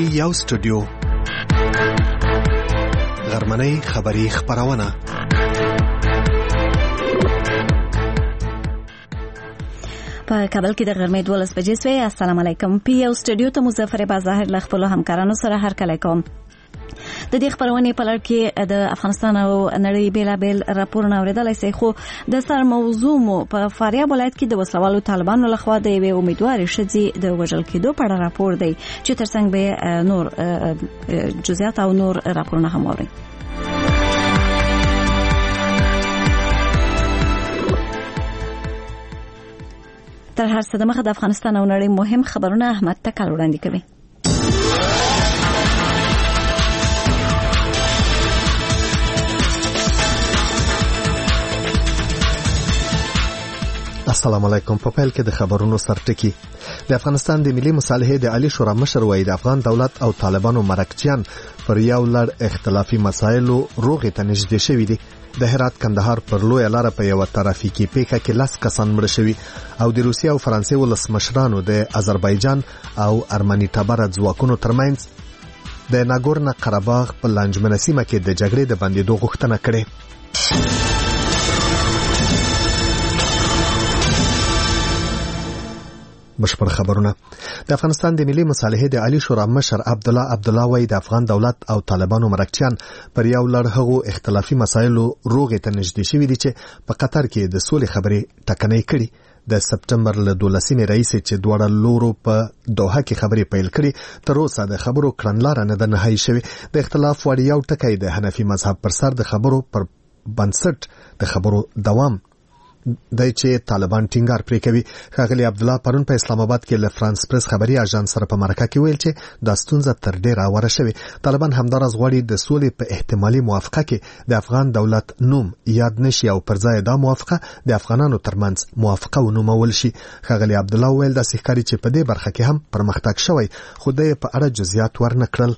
یو سټوډیو غرمنۍ خبری خبرونه په کابل کې د غرمې 12 بجې سوی. السلام علیکم. پی یو سټوډیو ته مظفر بازار له خپل همکارانو سره هر کله کوم. د دې خبرونه په لړ کې د افغانستان او نړۍ بیلابل راپورونه اوریدلای شي، خو د سر موضوع مو په فاریاب ولایت کې د وسلوالو طالبانو لخوا د یوې امیدوارې ښځې د وژل کېدو په اړه راپور دی چې ترڅنګ به نور جزئیات او نور راپورونه هم اوري. تر هر څه دمخه د افغانستان او نړۍ مهم خبرونه احمد تکل وړاندې کوي. السلام علیکم. په پیل کې د خبرونو سرټکی. د افغانستان د ملي مصالحې د عالی شورا مشر وایي د افغان دولت او طالبانو مرکچیان پر یو لړ اختلافي مسایلو روغې ته نږدې شوي دي. د هرات کندهار پر لویه لاره په یو ترافیکي پیښه کې 10 کسان مړه شوي او د روسیې او فرانسې ولسمشرانو د آذربایجان او ارمني ټبره ځواکونو ترمنځ د ناګورنو قرهباغ په لانجمنه سیمه کې د جګړې د بندېدو غوښتنه کړې. بشپړ خبرونه. د افغانستان د ملي مصالحې د عالی شورا مشر عبدالله وایي د افغان دولت او طالبانو مرکچیان پر یو لړ هغو اختلافي مسایلو روغې ته نږدې شوي دي چې په قطر کې د سولې خبرې ټکنۍ کړي. د سپټمبر له 12 راهیسې چې دواړه لورو په دوحه کې خبرې پیل کړي، تر اوسه د خبرو کړنلاره نه ده نهایی شوې. د اختلاف وړ یو ټکی د حنفي مذهب پر سر د خبرو پر بنسټ د خبرو دوام دای چې طالبان ټینګار پرې کوي. ښاغلی عبدالله پرون په اسلام آباد کې له فرانس پریس خبري اژانس سره په مرکه کې ویل چې دا ستونزه تر ډیره اوره شوې. طالبان همدارس غواړي د سولې په احتمالي موافقه کې د افغان دولت نوم یاد نشي او پر ځای دا موافقه د افغانانو ترمنځ موافقه ونومول شي. ښاغلی عبدالله ویل د ښکاری چې په دې برخه کې هم پرمختګ شوی، خو د په اړه جزئیات ورنکړل.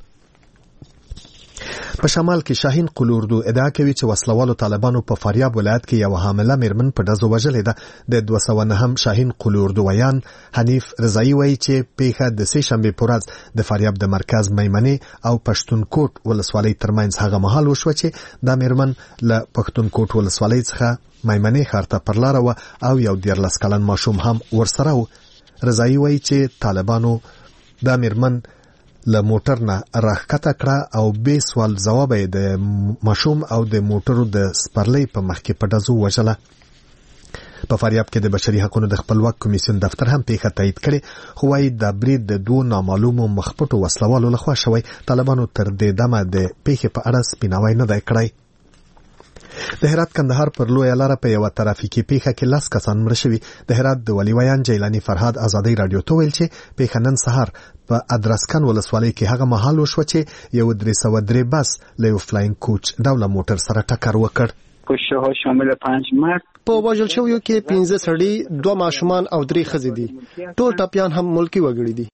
په شمال کې شاهین قلوردو ادعا کوي چې وسلوالو طالبانو په فاریاب ولایت کې یو حامله میرمن په ډزو وژلې ده. د 209 شاهین قلوردو ویان حنیف رضایی وایي چې پیښه د سه شنبه په ورځ د فاریاب د مرکز میمنې او پښتونکوټ ولسوالۍ ترمنځ هغه مهال وشو چې دا میرمن له پښتونکوټ ولسوالۍ څخه میمنې ښار ته پر لار و او یو 14 کلن ماشوم هم ورسره و. رضایی وایي چې طالبانو دا میرمن له موټر نه راښکته کړه او به سوال ځواب د ماشوم او د موټرو د سپرلۍ په مخ کې په ډزو وژله. په فاریاب کې د بشري حقوقو د خپلواک کمیسیون دفتر هم پیښه تایید کړي، خو وايي د برید د دوه نامعلومو مخپټو وسلوالو لخوا شوی. طالبانو تر دې دمه د پیښې په اړه سپیناوی نه دی کړی. د هرات کندهار پر لویه لاره په یو ترافیکي پیښه کې 10 کسان مړه شوي. د هرات د ولی ویان جیلانی فرهاد ازادي رادیو ته ویل چې پیښه نن سهار په ادرسکن ولسوالۍ کې هغه مهال وشو چې یو 303 بس له یو فلاین کوچ ډوله موټر سره ټکر وکړ. کشته شامل 5 مرد په وژل شویو کې 15 سړي، 2 ماشومان او 3 ښځې دي. ټول ټاپیان هم ملکی وګړي دي.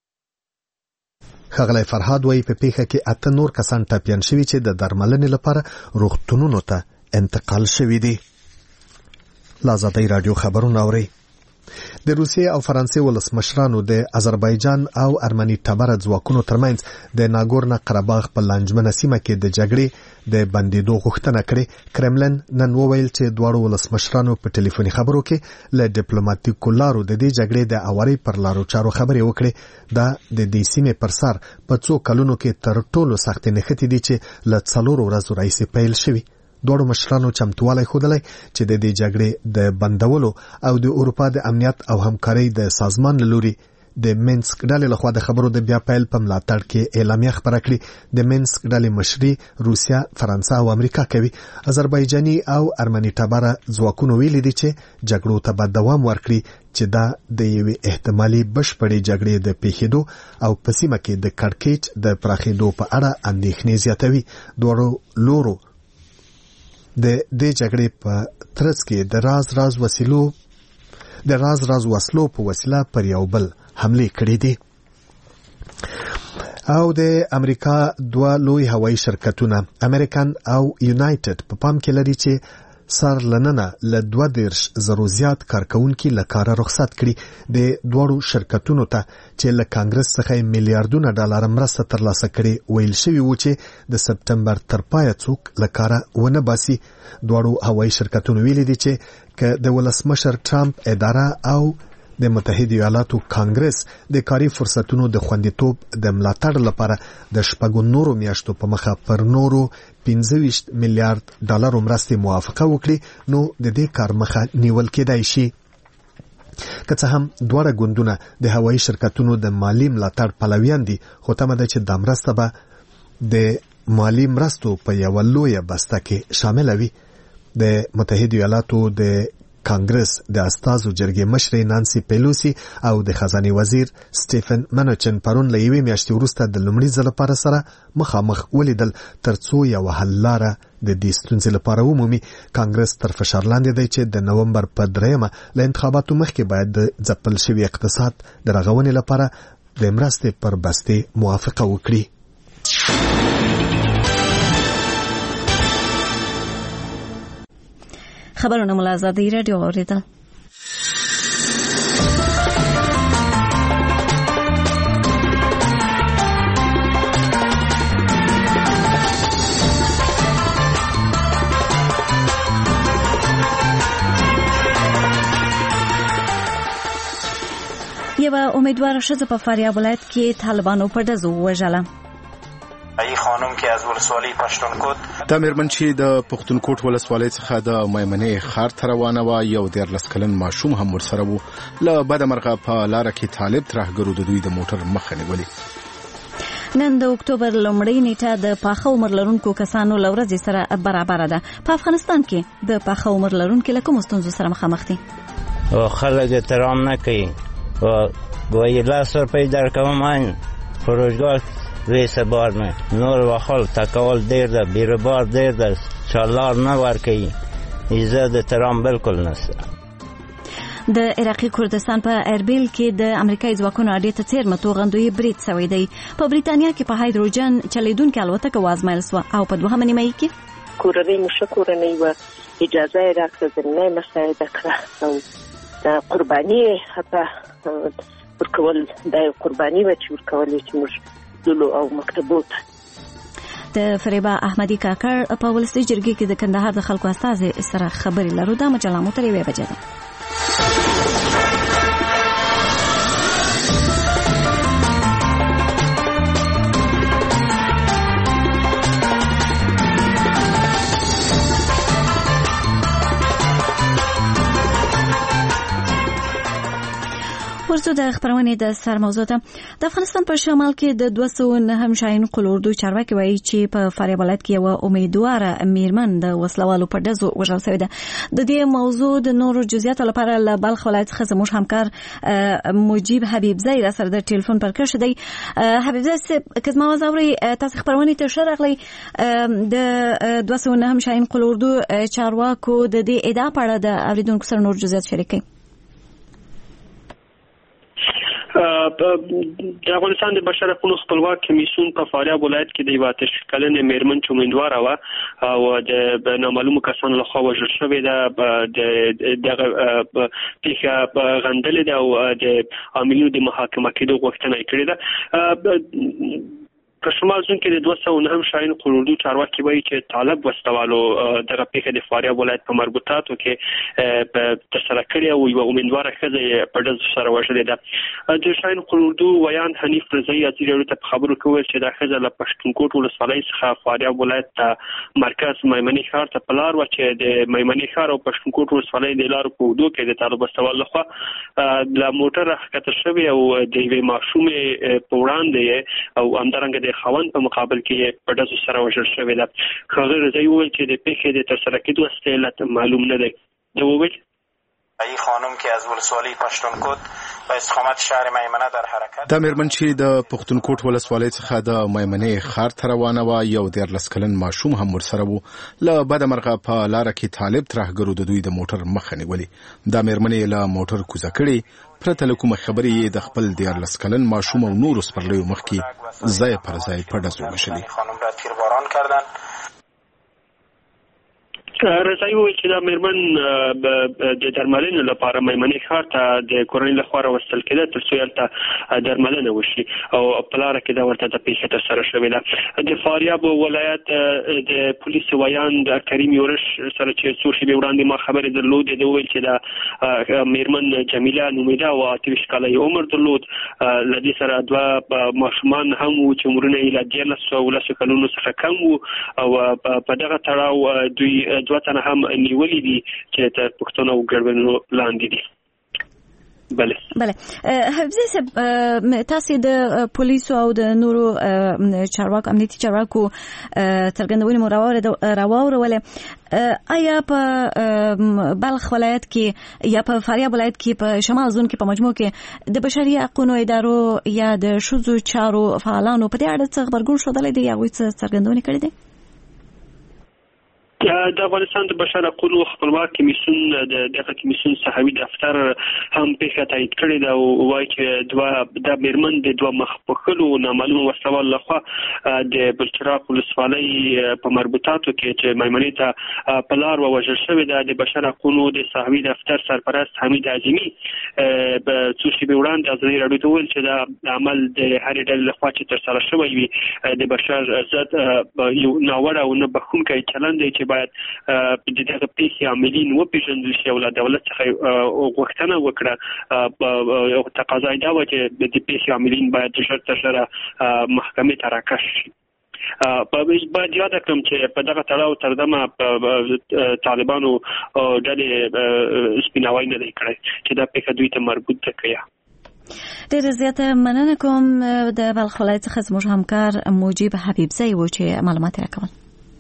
ښاغلی فرهاد وایي په پیښه کې 8 نور کسان ټاپیان شوي چې د درملنې لپاره روغتونونو ته انتقال شوي دي. آزادي رادیو خبرونه اوري. د روسیې او فرانسې ولسمشرانو د آذربایجان او ارمني ټبره ځواکونو ترمنځ د ناګورنو قرهباغ په لانجمنه سیمه کې د جګړې د بندېدو غوښتنه کړې. کرملن نن وویل چې دواړو ولسمشرانو په ټلیفوني خبرو کې له ډیپلوماټیکو لارو د دې جګړې د اوري پر لارو چارو خبرې وکړې. دا د دې سیمې پر سر په څو کلونو کې تر ټولو سخت نښتې دي چې له 4 ورځو راهیسې پیل شوي. دوړو مشرانو چمتووالی ښودلی چې د دې جګړې د بندولو او د اروپا د امنیت او همکارۍ د سازمان له لوري د مینسک ډلې لخوا د خبرو د بیا پیل په ملاتړ کې اعلامیه خپره کړې. د مینسک ډلې مشري روسیا، فرانسه او امریکا کوي. آذربایجاني او ارمني ټبره ځواکونو ویلي دي چې جګړو ته به دوام ورکړي چې دا د یوې احتمالي بشپړې جګړې د پیښېدو او په سیمه کې د کړکېچ د پراخېدو په اړه اندېښنې زیاتوي. دواړو لورو د دې جګړې په ترڅ کې د راز وسلو په وسیله پر یو بل حمله کړې دي. او د امریکا 2 لوی هوایي شرکتونه امریکن او یونایټډ په پام کې لري چې سر لننه له 22,000 زیات کارکونکي له کاره رخصت کړي د دوړو شرکتونو ته چې له کانګرس څخه میلیارډونه ډالر مرسته ترلاسه کړي ویل شوی و چې د سپټمبر تر پایه څوک له کاره ونه باسي. دوړو هوایي شرکتونو ویلي دي چې که د ولسمشر ټرمپ اداره او د متحده ایالاتو کانګرس د کاري فرصتونو د خوندیتوب د ملاتړ لپاره د شپږو نورو میاشتو په مخه پر نورو 25 میلیارډ ډالر مرستې موافقه وکړي نو د دې کار مخه نیول کېدای شي. که څه هم دواړه ګوندونه د هوایي شرکتونو د مالی ملاتړ پلویان دي خو تمه ده چې دا مرسته به د مالی مرستو په یوه لویه بسته کې شامله وي. د متحده ایالاتو د کانګرس د استازو جرګې مشرې نانسي پیلوسی او د خزانه وزیر سټیفن منوچن پرون له یوې میاشتې وروسته د لومړي ځل لپاره سره مخامخ ولیدل ترڅو یو حل لاره د دې ستونزې لپاره ومومي. کانګرس تر فشار لاندې دی چې د نومبر په 3 له انتخاباتو مخکې باید د ځپل شوي اقتصاد د رغونې لپاره د مرستې پر بستې موافقه وکړي. خبرونه مو له آزادۍ راډیو اوریدل. یوه امیدواره ښځه په فاریاب ولایت کې طالبانو په ډزو ووژله. ای خانم که از ولسوالی پښتونکوټ د میرمن چې د پښتونکوټ ولسوالۍ څخه د میمنې ښار ته روانه وه یو 13 کلن ماشوم هم ورسره و. له بده مرغه په لاره کې طالب ترهګرو د دوی د موټر مخه نیولې. نن د اکتوبر لومړۍ نیټه د پاخه عمر لرونکو کسانو له ورځې سره برابره ده. په افغانستان کې د پاخه عمر لرونکو له کومو ستونزو سره مخامخ دي؟ خلک احترام نه کوي گویی 10 روپۍ درکوم من فروشگاه ویسه بار نه نور وخال تکال دیر ده بیربار دیر ده چالار نه ورکی ایزه ده ترام بلکل نسته. د عراقي کردستان په اربیل کې د امریکایي ځواکونو اډې ته څیرمه توغندوی برید سوی دی. په بریتانیا کې په هایدروجن چلیدونکې الوتکه وازمایل سوه او په 2 نیمایي کې کورنۍ مشه کورنۍ و اجازه یې راکړه زمینه مساعده کړه او د قرباني حتی ورکول د قرباني و چې ورکول چې موږ دلو او مکتبو ته. د فریبا احمدی کاکړ په ولسي جرګې کې د کندهار د خلکو استازي سره خبرې لرو. دا مجله مو تر یوې بجې ده. ورڅو د خبرونه د سر موضوع ته. د افغانستان په شمال کې د 209 شاهین قلوردو چارواکي وایي چې په فاریاب ولایت کې یو امیدواره میرمن د وسلوالو په ډزو وژل شوې ده. د دې موضوع د نورو جزئیاتو لپاره له بلخ ولایت څخه زموږ همکار مجیب حبیبزی را سره د ټلیفون پر کښ دی. حبیبزی که زما आवाज اوري تاسو خبرونه ته شرغلی د 209 شاهین قلوردو چارواکو د دې ادعا په اړه د اوریدونکو سره نور جزئیات شریکي. د افغانستان د بشر حقوقو خپلواک کمیسیون په فاریاب ولایت کې د یو 13 کلنې میرمن چې امیدواره وه او د نامعلومو کسانو لخوا وژل شوې ده دغه پیښه غندلې ده او د عاملینو د محاکمه کېدو غوښتنه یې کړې ده. په شمال زون کې د 209 شاهین قلوردو چارواکي وایي چې طالب وسلوالو دغه پیښه د فاریاب ولایت په مربوطاتو کې ترسره کړې او یوه امیدواره ښځه په ډز سره وژلې ده. د شاهین قلوردو ویان حنیف رضایي ازادي راډیو ته په خبرو کې وویل چې دا ښځه له پښتونکوټ ولسوالۍ څخه فاریاب ولایت ته مرکز میمنې ښار ته په لار وه چې د میمنې ښار او پښتونکوټ ولسوالۍ د لارو په اوږدو کې د طالب وسلوال لخوا له موټر راښکته شوې او د یوې ماشومې په وړاندې او همدارنګه د خاوند په مقابل کې په ډزو سره وژل شوې ده. ښاغلي رضایي وویل چې د پیښې د ترسره کېدو اصلي علت معلوم نه دی. وویل ای خانم که از ولسوالی پښتونکوټ په استقامت شهر میمنه در حرکت. د میرمن چې د پښتونکوټ ولسوالۍ څخه د میمنې ښار ته روانه وه یو 13 کلن ماشوم هم ورسره و. له بده مرغه په لاره کې طالب ترهګرو د دوی د موټر مخه نیولې. دا میرمنې له موټر کوزه کړې پرته له کومه خبرې یې د خپل 13 کلن ماشوم او نورو سپرلیو مخ کې ځای پر ځای په ډزو وژلې. خانم را تیرباران کردن. رضایي وویل چې دا مېرمن د درملنې لپاره میمنې ښار ته د کورنۍ لخوا راوستل کېده تر څو هلته درملنه وشي او په لاره کې دا ورته د پیښې ترسره شوې ده. د فاریاب ولایت د پولیس ویاند کریم یورش سره چې څو شېبې وړاندې ما خبرې درلودې ده وویل چې دا مېرمن جمیله نومیده او 28 کاله یې عمر درلود. له دې سره دوه ماشومان هم وو چې عمرونه یې له 13 او 10 کلونو څخه کم وو او په دغه تړاو دوی دوه تنه هم نیولې دي چې تر پوښتنو او ګډوډیو لاندې دي. بله حفظي صاحب تاسو د پولیسو او د نورو چارواکو امنیتي چارواکو څرګندونې مو راوړولې آیا په بلخ ولایت کې یا په فاریاب ولایت کې په شمال زون کې په مجموع کې د بشري حقوقو ادارو یا د ښځو چارو فعالانو په دې اړه څه خبرګون ښودلی دی یا هغوی څه څرګندونې کړې دي؟ د افغانستان د بشر حقوقو خپلواک کمیسیون دغه کمیسیون صحوي دفتر هم پیښه تایید کړې ده او وایي چې د مېرمن د دوه مخ په خلو نامعلوم وسوال لخوا د بلچراغ ولسوالۍ په مربوطاتو کې چې میمنې ته په لار ووژل شوې ده. د بشر حقوقو د صحوي دفتر سرپرست حمید اعظمي څو شېبې وړاندې ازادي راډیو ته وویل چې دا عمل د هرې ډلې لخوا چې ترسره شوی وي د بشر ضد یو ناوړه او نه بخښونکی چلند دی چې باید د دغه پیښې عاملین وپېژندل شي او له دولت څخه غوښتنه وکړه او تقاضا یې دا وه چې د دې پیښې عاملین باید ژر تر ژره محکمې ته راکش شي. باید یاده کړم چې په دغه تړاو تر دمه طالبانو ډلې سپیناوی نه دی کړی چې دا پیښه دوی ته مربوط ده که یا. ډېره زیاته مننه کوم. د بلخ ولایت څخه زموږ همکار مجیب حبیبزی و چې معلومات راکول.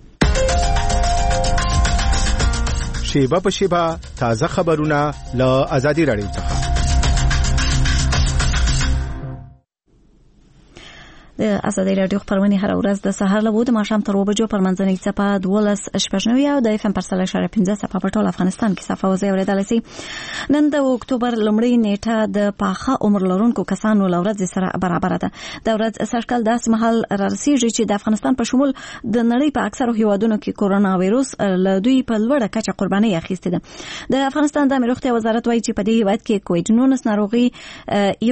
شیبه په شیبه تازه خبرونه له ازادي راډیو څخه. د ازادي راډیو خبرونه هر ورځ د سهار له 9 ماښام تر 2 بجو پر منځنۍ صفه 12:15 او د FM پر 15 صفه په ټول افغانستان کې صفه وځي اوریدل شي. نن د اکتوبر لومړۍ نیټه د پاخه عمر لرونکو کسانو لورځ سره برابر ده. د ورځ سرکل داس محل رسیږي چې د افغانستان په شمول د نړۍ په اکثره هیوادونو کې کورونا وایروس له دوی په لوړه کچه قرباني اخیسته ده. د افغانستان د روغتیا وزارت وایي چې په دې هیواد کې کووډ-19 ناروغي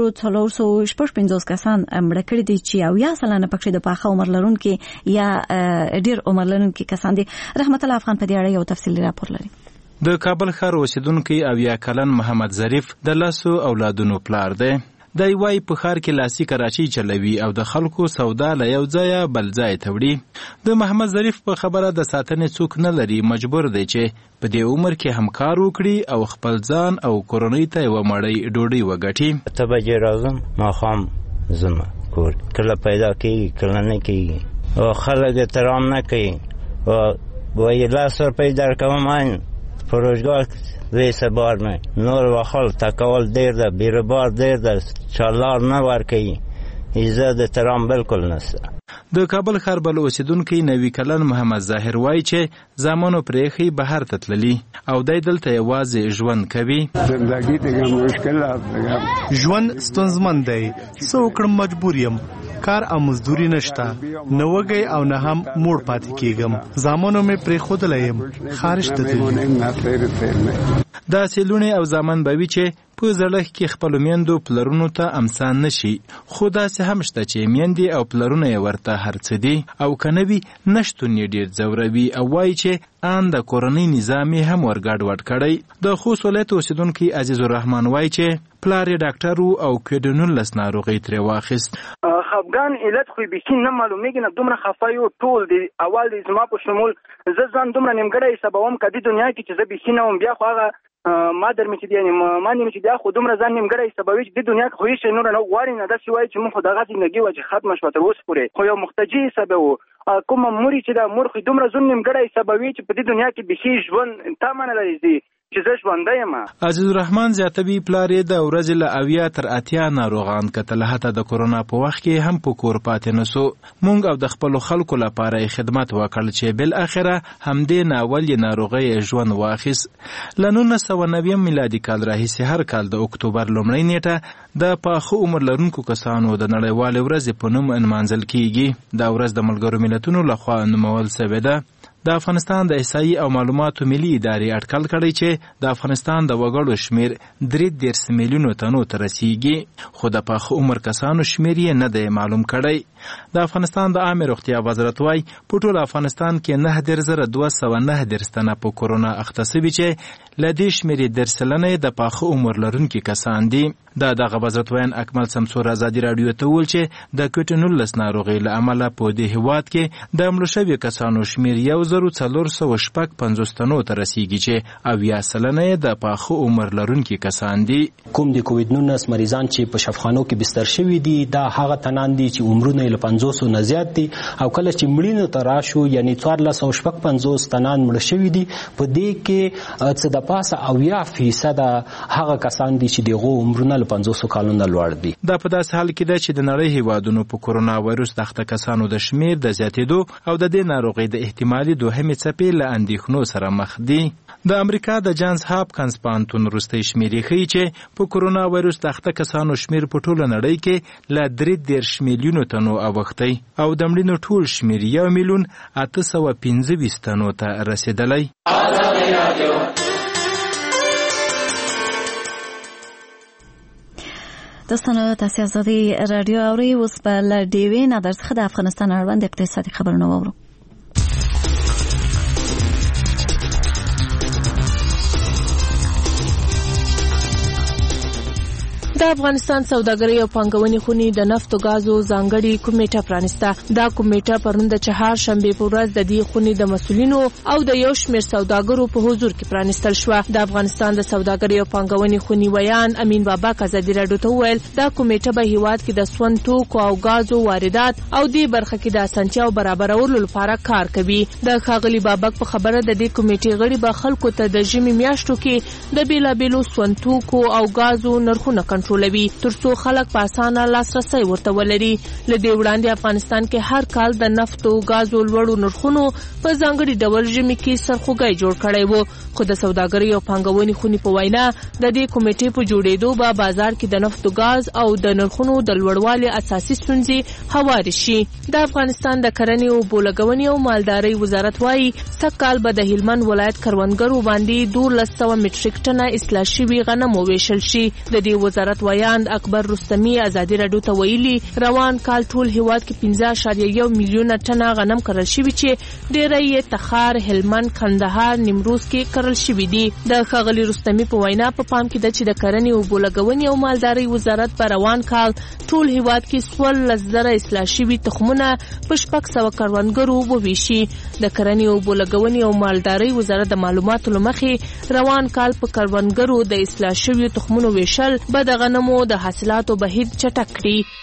1455 کسان مړه کړي چې او یا سلانه پکې د پاخه عمر لرونکو یا ډیر عمر لرونکو کسان دي. رحمت الله افغان په دې اړه یو تفصیلي راپور لري. د کابل ښار اوسیدونکو او یا کلن محمد ظریف د لاسو اولادونو پلار دی. د یوای په ښار کې لاسي کراچي چلوي او د خلکو سودا له یو ځای بل ځای ته وړي. د محمد ظریف په خبره د ساتنې څوک نه لري، مجبور دی چې په دې عمر کې همکار وکړي او خپل ځان او کورنۍ ته یو مړی ډوډۍ وګټي. ته به راځم ماښام زما کور کله پیدا کیږي کله نه کیږي او خلک احترام نه کوي او وایي 10 روپۍ درکوم من فروشگاه ویسه بار نه نور وخل تکول دیر ده بیروبار دیر ده چالار نه ورکوي عزت احترام بالکل نشته. د کابل ښار بل اوسیدونکی نوی کلن محمد ظاهر وایي چې زامنو پرېخي بهر ته تللي او دی دلته یوازې ژوند کوي. زندگی دیگه مشکل ده، ژوند ستونزمن دی، څه وکړم مجبور یم، کار او مزدوري نشته، نه وږی او نه هم موړ پاتې کېږم. زامنو مې پرېښودلی یم، خارج ته تللي. داسې لوڼې او زامن به وي چې په زړښت کې خپلو میندو پلرونو ته امسان نشي، خو داسې هم شته چې میندې او پلرونه یې ورته هر څه دي او که نه وي نشتون یې ډېر ځوروي او وایي چې ان د کورنۍ نظام یې هم ورګډوډ کړی. د خوست ولایت اوسیدونکی عزیز الرحمن وایي چې پلار یې ډاکټر و او کووډ-19 ناروغۍ ترې واخیست. خفګان علت خو بیخي نه معلومیږي، نه دومره خفه یو ټول دی اول دی زما په شمول زه ځان دومره نیمګړی حسابوم که دې دنیا کې چې زه بیخي نه وم، بیا خو هغه ما در مې چې دی ما نیمه چې بیا خو دومره ځان نیمګړی حسابوي چې دې دنیا کې خو هېڅ شی نور نه غواړي نه داسې وایي چې مونږ خو دغه زندګي وه چې ختمه شوه تر اوسه پورې، خو یو محتاجي حسابوو. کومه مور چې دا مور خو دومره زون نیمګړی حسابوي چې په دې دنیا کې بیخي ژوند تا منلی دی چې زه ژوندی یم. عزیز الرحمن زیاتوي پلار یې د ورځې له 80 تر 80 ناروغان کتل، حتی د کورونا په وخت کې هم په کور پاتې نسو. مونږ او د خپلو خلکو لپاره یې خدمت وکړ چې بالاخره همدې ناول یې ناروغۍ ژوند واخیست. له 1990 میلادي کال راهیسې هر کال د اکتوبر لومړۍ نیټه د پاخه عمر لرونکو کسانو د نړیوالې ورځې په نوم نمانځل کیږي. دا ورځ د ملګرو ملتونو لخوا نومول شوې ده. د افغانستان د احصایې او معلوماتو ملي ادارې اټکل کړی چې د افغانستان د وګړو شمیر 33 میلیونو تنو ته رسیږي، خو د پاخه عمر کسانو شمیر یې نه دی معلوم کړی. د افغانستان د عامه روغتیا وزارت وايي په ټول افغانستان کې 9209 تنه په کورونا اخته شوي چې له دې شمیر 10 سلنه د پاخه عمر لرونکي کسان دي. دغه وزارت وایي اکمل سمسور ازادي راډیو ته ویل چې د کووډ 19 ناروغۍ له امله په دې هیواد کې د مړو شویو کسانو شمیر 1450 تنو ته رسیږي چې 90 سلنه د پاخه عمر لرونکي کسان دي. کوم د کووډ 19 مریضان چې په شفاخانو کې بستر شوي دي دا هغه تنان دي چې عمرونه له 500 نه زیات دي او کله چې مړینو ته راشو یعنی 1450 تنان مړ شوي دي په دې کې څه د پاسه 90% هغه کسان دي چې دغه عمرونه 500 کالونو لوړ دي. دا په داسې حال کې ده چې د نړۍ هیوادونو په کورونا وایروس د اخته کسانو د شمیر د زیاتېدو او د دې ناروغۍ د احتمالي دوهمې څپې له اندېښنو سره مخ دي. د امریکا د جانز هاپکنز پوهنتون وروستۍ شمیرې ښیي چې په کورونا وایروس د اخته کسانو شمیر په ټوله نړۍ کې له 33 میلیونو تنو اوښتی او د مړینو ټول شمیر 1,815,000 تنو ته رسېدلی. دوستانو تاسو ازادي رادیو اوري اوس په لډیوي نظر څخه د افغانستان اړوند اقتصادي خبرونه واورو. د افغانستان سوداګرۍ او پانګونې خونې د نفت او غازو ځانګړي کمیټه پرانسته. دا کمیټه پرون د چهارشنبه په ورځ د دې خونې د مسؤلینو او د یو شمېر سوداګرو په حضور کې پرانستل شوه. د افغانستان د سوداګرۍ او پانګونې خونې ویان امین بابک ازادي راډیو ته وویل دا کمیټه به هیواد کې د سون توکو او غازو واردات او دې برخه کې د اسانتیاو برابرولو لپاره کار کوي. د ښاغلي بابک په خبره د دې کمیټې غړي به خلکو ته د ژمي میاشتو کې د بیلابیلو سون توکو او غازو نرخونه کنټرولوي ترڅو خلک په اسانه لاسرسي ورته ولري. له دې وړاندې افغانستان کې هر کال د نفت او غازو لوړو نرخونو په ځانګړي ډول ژمي کې سرخوږی جوړ کړی و، خو د سوداګرۍ او پانګونې خونې په وینا د دې کمیټې په جوړېدو به بازار کې د نفت او غاز او د نرخونو د لوړوالي اساسي ستونزې هوارې شي. د افغانستان د کرنې او بولګونې او مالدارۍ وزارت وايي سږکال به د هلمند ولایت کروندګرو باندې 1200 میټریک ټنه اصلاح شوي غنم وویشل شي. د دې وزارت وایي اکبر رستمی ازادي راډیو ته ویلي روان کال ټول هیواد کې 15.1 میلیونه ټنه غنم کرل شوي چې ډیری یې تخار، هلمند، کندهار، نیمروز کې کرل شوي دي. د ښاغلي رستمی په وینا په پام کې ده چې د کرنې او بولګونې او مالدارۍ وزارت په روان کال ټول هیواد کې 16,000 اصلاح شوي تخمونه په 600 کروندګرو وویشي. د کرنې او بولګونې او مالدارۍ وزارت د معلوماتو له مخې روان کال په کروندګرو د اصلاح شوي تخمونو ویشل به د غنمو د حاصلاتو بهیر چټک کړي.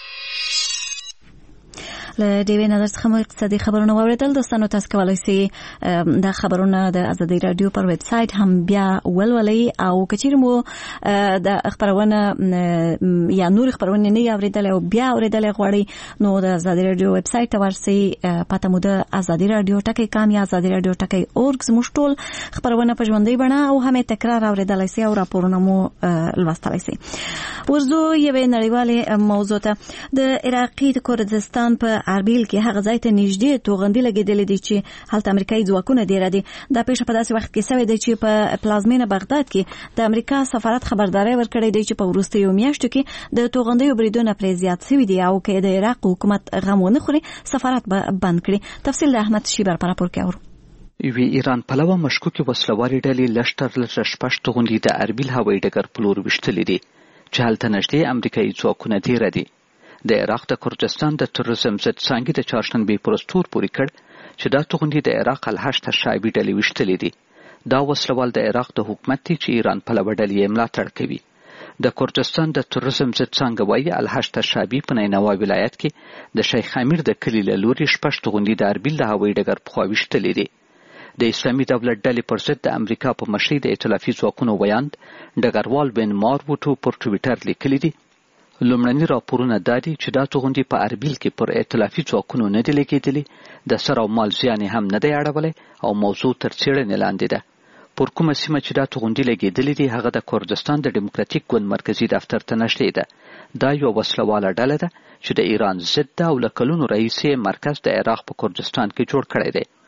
له ډیوی نظر څخه مو اقتصادي خبرونه واوریدل. دوستانو تاسو کولای شئ د خبرونه د ازادي رادیو پر ویب سټ هم بیا ولولئ او کچیر مو د خبرونه یا نور خبرونه نه اوریدل او بیا اوریدل غواړئ نو د ازادي رادیو ویب سټ ته ورسئ. پته مو د ازادي رادیو ټکی کام یا ازادي رادیو ټکی اورګ زموږ ټول خبرونه په ژوندۍ بڼه او هم تکرار اوریدلای شئ او راپورونه مو لوستلای شئ. ورزو یوه نړیواله موضوع ته د عراقي د کردستان په اربیل کې هغه ځای ته نږدې توغندي لګېدلې دي چې هلته امریکایي ځواکونه ډېر دي. دا پیښه په داسې وخت کې شوې ده چې په پلازمینه بغداد کې د امریکا سفارت خبرداري ورکړې ده چې په وروستیو میاشتو کې د توغندیو بریدونه پرې زیات شوي دي او کې د عراق حکومت غم ونه خوري سفارت به بند کړي. تفصیل د احمد شیبر پر راپور کې اورو. وی ایران پلوه مشکوکې وسلوالې ډلې لشتر شپږ توغندي د اربیل هوایي ډګر په لور وشتلې دي چې هلته نږدې امریکایي ځواکونه ډېر دي. د عراق د کردستان د تروریزم ضد څانګې د چهارشنبې پر ورځ تور پورې کړ چې دا توغندي د عراق الحشد شعبي ډلې وشتلې دي. دا وسلوال د عراق د حکومت دي چې ایران پلوه ډلې یې ملاتړ کوي. د کردستان د تروریزم ضد څانګه وایي الحشد شعبي په نینوا ولایت کې د شیخ امیر د کلي له لوري شپږ توغندي د اربیل د هوایي ډګر پخوا وشتلې دي. د اسلامي دولت ډلې پر ضد د امریکا په مشرۍ د ائتلافي ځواکونو ویاند ډګروال بن ماروتو پر ټویټر لیکلي دي لومړني راپورونه دا دي چې دا توغندي په اربیل کې پر ائتلافي ځواکونو نه دي لګېدلي، د سر او مال زیان هم نه دی اړولی او موضوع تر څېړنې لاندې ده. پر کومه سیمه چې دا توغندي لګېدلي دي هغه د کردستان د ډیموکراتیک ګوند مرکزي دفتر ته نږدې ده. دا یوه وسلواله ډله ده چې د ایران ضد ده او له کلونو راهیسې مرکز د عراق په کردستان کې جوړ کړی دی.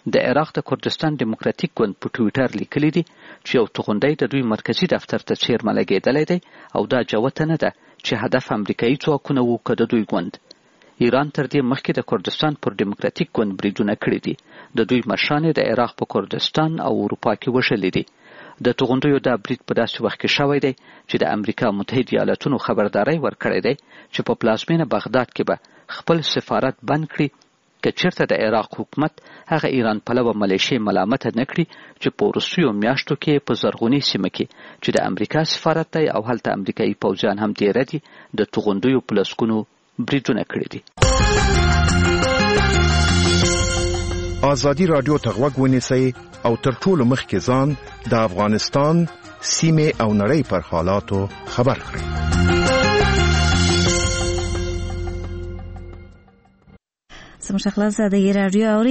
د عراق د کردستان دیموکراتیک ګوند په ټویټر لیکلی دی چې یو توغندی د دوی مرکزی دفتر ته چیرمه لګېدلی دی او دا جوته نه ده چې هدف امریکایي ځواکونه وو که د دوی ګوند. ایران تر دې مخکې د کردستان پر دیموکراتیک ګوند بریدونه کړي دي. د دوی مشران د عراق په کردستان او اروپا کې وژلي دي. د توغندیو دا برید په داسې وخت کې شوی دی چې د امریکا متحده ایالاتونو خبرداری ورکړی دی چې په پلازمینه بغداد کې به خپل سفارت بند کړي که چېرته د عراق حکومت هغه ایران پلوه ملیشې ملامته نه کړي چې په وروستیو میاشتو کې په زرغونې سیمه کې چې د امریکا سفارت دی او هلته امریکایي پوځیان هم ډېره دي د توغندیو په لسګونو بریدونه کړي دي. ازادي رادیو ته غوږ ونیسئ او تر ټولو مخکې ځان د افغانستان سیمې او نړۍ پر حالاتو خبر کړئ. زموږ خلاصه د رادیو اوري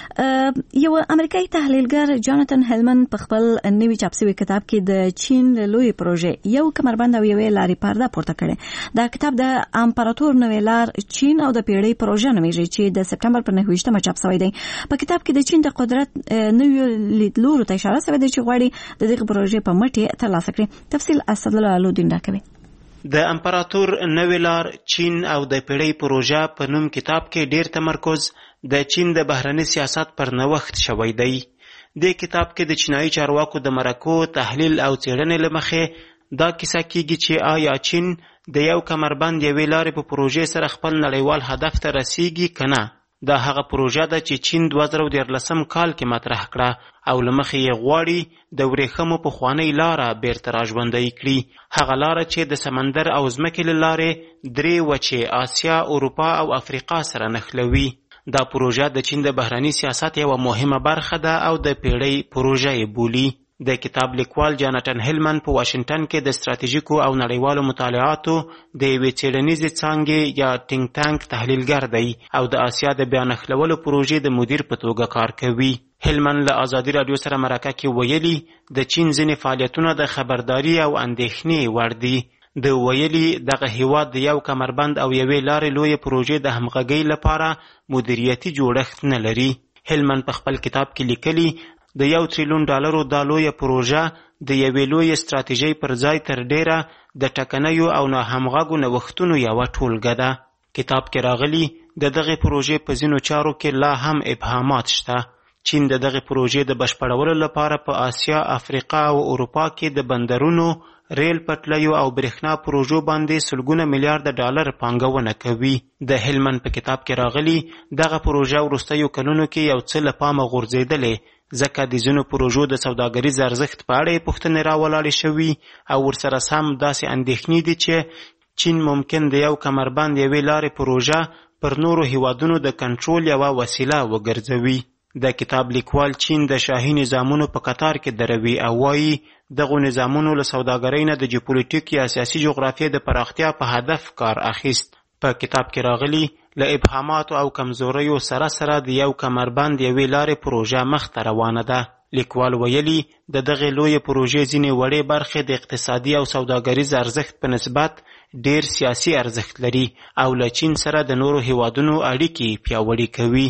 یو امریکایي تحلیلګر جاناتن هیلمن په خپل نوي چاپ شوی کتاب کې د چین لوی پروژې یو کمربند او یوې لارې پرده پورته کړې. دا کتاب د امپراتور نوې لار چین او د پیړۍ پروژه نومیږي چې د سپټمبر پر 9 چاپ شوی دی. په کتاب کې د چین د قدرت نوې لیدلورو ته اشاره شوې ده چې غواړي د دغه پروژې په مټ یې ترلاسه کړي. تفصیل اسدالله علودین راکوي. د امپراتور نوې لار چین او د پیړۍ پروژه په نوم کتاب کې ډیر تمرکز د چین د بهرني سیاست پر نوښت شوی دی. د کتاب کې د چینایي چارواکو د مرکو تحلیل او څېړنې له مخې دا کیسه کیږي چې آیا چین د یو کمربند یوې لارې په پروژې سره خپل نړیوال هدف ته رسیږي که نه. دا هغه پروژه ده چې چین 2013 کال کې مطرح کړه او له مخې یې غواړي د ورېښمو پخوانۍ لاره بیرته راژوندۍ کړي. هغه لاره چې د سمندر او ځمکې له لارې 3 وچې آسیا، اروپا او افریقا سره نښلوي. دا پروژه د چین د بهرني سیاست یوه مهمه برخه ده او د پیړۍ پروژه یې بولي. د کتاب لیکوال جاناتن هیلمن په واشنگټن کې د ستراتیژیکو او نړیوالو مطالعاتو د یوې څېړنیزې څانګې یا ټینک ټانک تحلیلګر دی او د آسیا د بیا نښلولو پروژې د مدیر په توګه کار کوي. هیلمن له ازادي رادیو سره مرکه کې ویلي د چین ځینې فعالیتونه د خبرداري او اندېښنې وړ دي. د ویلي دغه هیواد د یو کمربند او یوې لارې لویې پروژې د همغږۍ لپاره مدیریتي جوړښت نه لري. هیلمن په خپل کتاب کې لیکلي د $1 تریلیون دا لویه پروژه د یوې لویې ستراتیژۍ پر ځای تر ډیره د ټکنیو او ناهمغږو نوښتونو یوه ټولګه ده. کتاب کې راغلي د دغې پروژې په ځینو چارو کې لا هم ابهامات شته. چین د دغې پروژې د بشپړولو لپاره په آسیا، افریقا او اروپا کې د بندرونو، ریل پټلیو او برېښنا پروژو باندې سلګونه میلیارډ ډالر پانګونه کوي. د هیلمن په کتاب کې راغلي دغه پروژه وروستیو کلونو کې یو څه له پامه غورځېدلې ځکه د ځینو پروژو د سوداګریز ارزښت په اړه یې پوښتنې راولاړې شوي او ورسره سم داسې اندېښنې دي چې چین ممکن د یو کمربند یوې لارې پروژه پر نورو هیوادونو د کنټرول یوه وسیله وګرځوي. د کتاب لیکوال چین د شاهي نظامونو په قطار کې دروي او وایي دغو نظامونو له سوداګرۍ نه د جیوپولیټیک یا سیاسي جغرافیې د پراختیا په هدف کار اخیست. په کتاب کې راغلي له ابهاماتو او کمزوریو سره سره د یو کمربند یوې لارې پروژه مخته روانه ده. لیکوال ویلي د دغې لویې پروژې ځینې وړې برخې د اقتصادي او سوداګریز ارزښت په نسبت ډیر سیاسي ارزښت لري او له چین سره د نورو هیوادونو اړیکې پیاوړې کوي.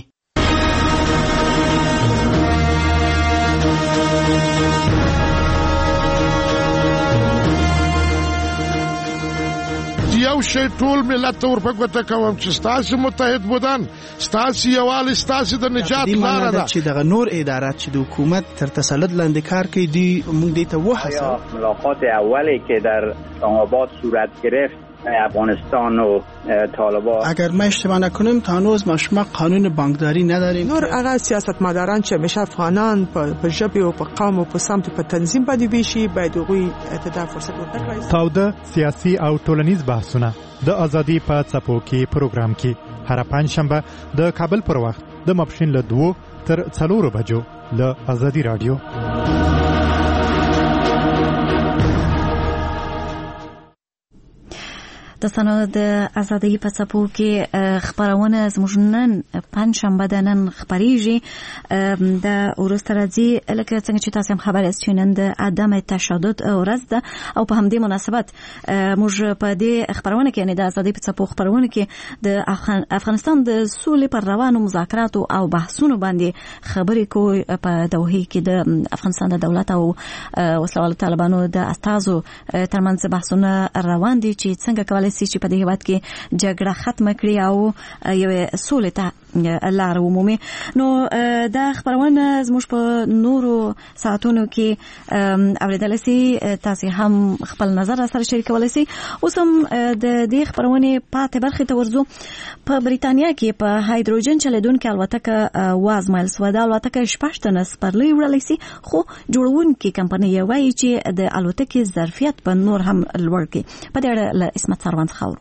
یو شی ټول ملت ته ورپګوته کوم چې ستاسې متحد بودن، ستاسې یووالی، ستاسې د نجات لاره ده. چې دغه نور ادارات چې د حکومت تر تسلط لاندې کار کوي دوی موږ دې ته وهڅوو. ملاقات اولی که در اسلام آباد صورت گرفت افغانستان و طالبان، اگر ما اشتباه نکنیم تا هنوز ما شما قانون بانکداری نداریم. نور هغه سیاستمداران چې همیشه افغانان په ژبه او په قوم او په سمت په تنظیم باندې ویشي باید هغوی ته فرصت ورکړي. تاوده سیاسي او ټولنیز بحثونه د ازادي په څپو کې پروګرام کې هر پنځشنبه د کابل پر وخت د ماپښین له 2 تر 4 بجو له ازادي رادیو. د تاسو د ازادي په څپو کې خبرونه زموږ نن پنځشنبه د نن خبريږي د ورسته راځي لکه څنګه چې تاسو هم خبر یاست چې نن د عدم تشدد ورځ ده او په همدې مناسبت موږ په دې خبرونه کې یعنی د ازادي په څپو خبرونه کې د افغانستان د سولې پر روانو مذاکرات او بحثونو باندې خبرې کوي په دوحه کې د افغانستان د دولت او وسلوال طالبانو د استازو ترمنځ بحثونه روان دي چې څنګه کولای شي چې په دې هیواد کې جګړه ختم کړي او یو سولې ته لار ومومي. نو دا خبرونه زموږ په نورو ساعتونو کې اوریدل شي، تاسو هم خپل نظر سره شریکولای شئ. اوس هم د دې خبرونه پاتې برخه ته ورځو. په بریتانیا کې په هایدروجن چلیدونکو الوتکه وازمایل سو د الوتکه شپږ سپرلی وړلای شي، خو جوړونکي کمپنۍ وایي چې د الوتکې ظرفیت په نور هم لوړ کړي. په دې اړه له اسمت سروان خاور